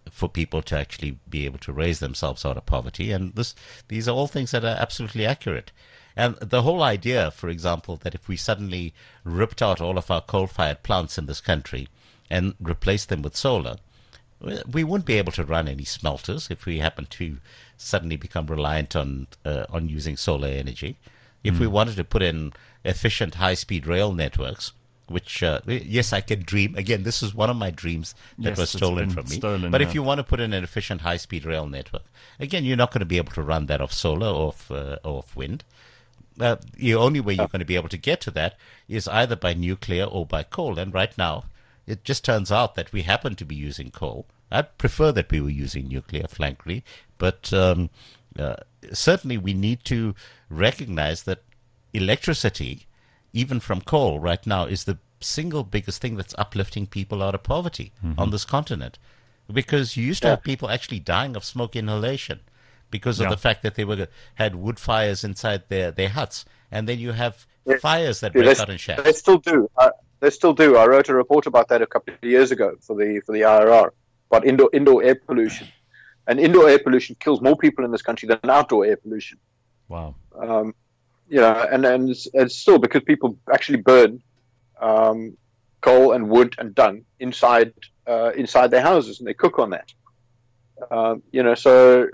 for people to actually be able to raise themselves out of poverty. And this, these are all things that are absolutely accurate. And the whole idea, for example, that if we suddenly ripped out all of our coal-fired plants in this country and replaced them with solar, we wouldn't be able to run any smelters if we happen to suddenly become reliant on uh, on using solar energy. If mm. we wanted to put in efficient high-speed rail networks, which, uh, yes, I can dream. Again, this is one of my dreams that yes, was stolen from me. Stolen, but yeah. if you want to put in an efficient high-speed rail network, again, you're not going to be able to run that off solar or off, uh, or off wind. Uh, the only way you're going to be able to get to that is either by nuclear or by coal. And right now, it just turns out that we happen to be using coal. I'd prefer that we were using nuclear, frankly, but um, uh, certainly we need to recognize that electricity, even from coal right now, is the single biggest thing that's uplifting people out of poverty mm-hmm. on this continent. Because you used to yeah. have people actually dying of smoke inhalation because of yeah. the fact that they were had wood fires inside their, their huts. And then you have yeah. fires that yeah, break they, out in shafts. They still do. Uh, they still do. I wrote a report about that a couple of years ago for the for the I R R, about indoor indoor air pollution. And indoor air pollution kills more people in this country than outdoor air pollution. Wow. Um, you know, and, and it's, it's still because people actually burn um, coal and wood and dung inside uh, inside their houses, and they cook on that. Um, you know, so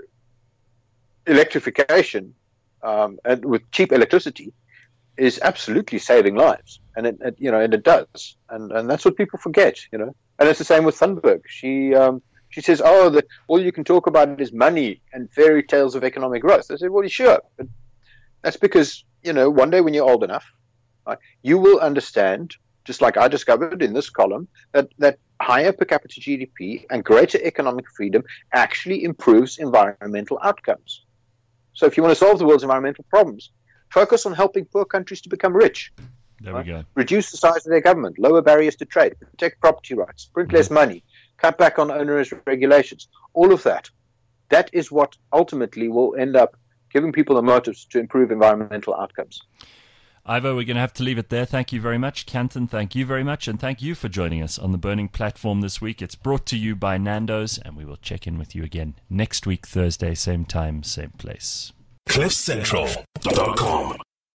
electrification um, and with cheap electricity is absolutely saving lives, and it, it you know, and it does, and and that's what people forget, you know. And it's the same with Thunberg. She um, she says, "Oh, the, all you can talk about is money and fairy tales of economic growth." I said, "Well, sure, but that's because, you know, one day when you're old enough, right, you will understand, just like I discovered in this column, that that higher per capita G D P and greater economic freedom actually improves environmental outcomes. So if you want to solve the world's environmental problems, focus on helping poor countries to become rich. There right? we go. Reduce the size of their government, lower barriers to trade, protect property rights, print mm-hmm. less money, cut back on onerous regulations. All of that. That is what ultimately will end up giving people the motives to improve environmental outcomes." Ivo, we're going to have to leave it there. Thank you very much. Canton, thank you very much. And thank you for joining us on the Burning Platform this week. It's brought to you by Nando's, and we will check in with you again next week, Thursday, same time, same place. cliff central dot com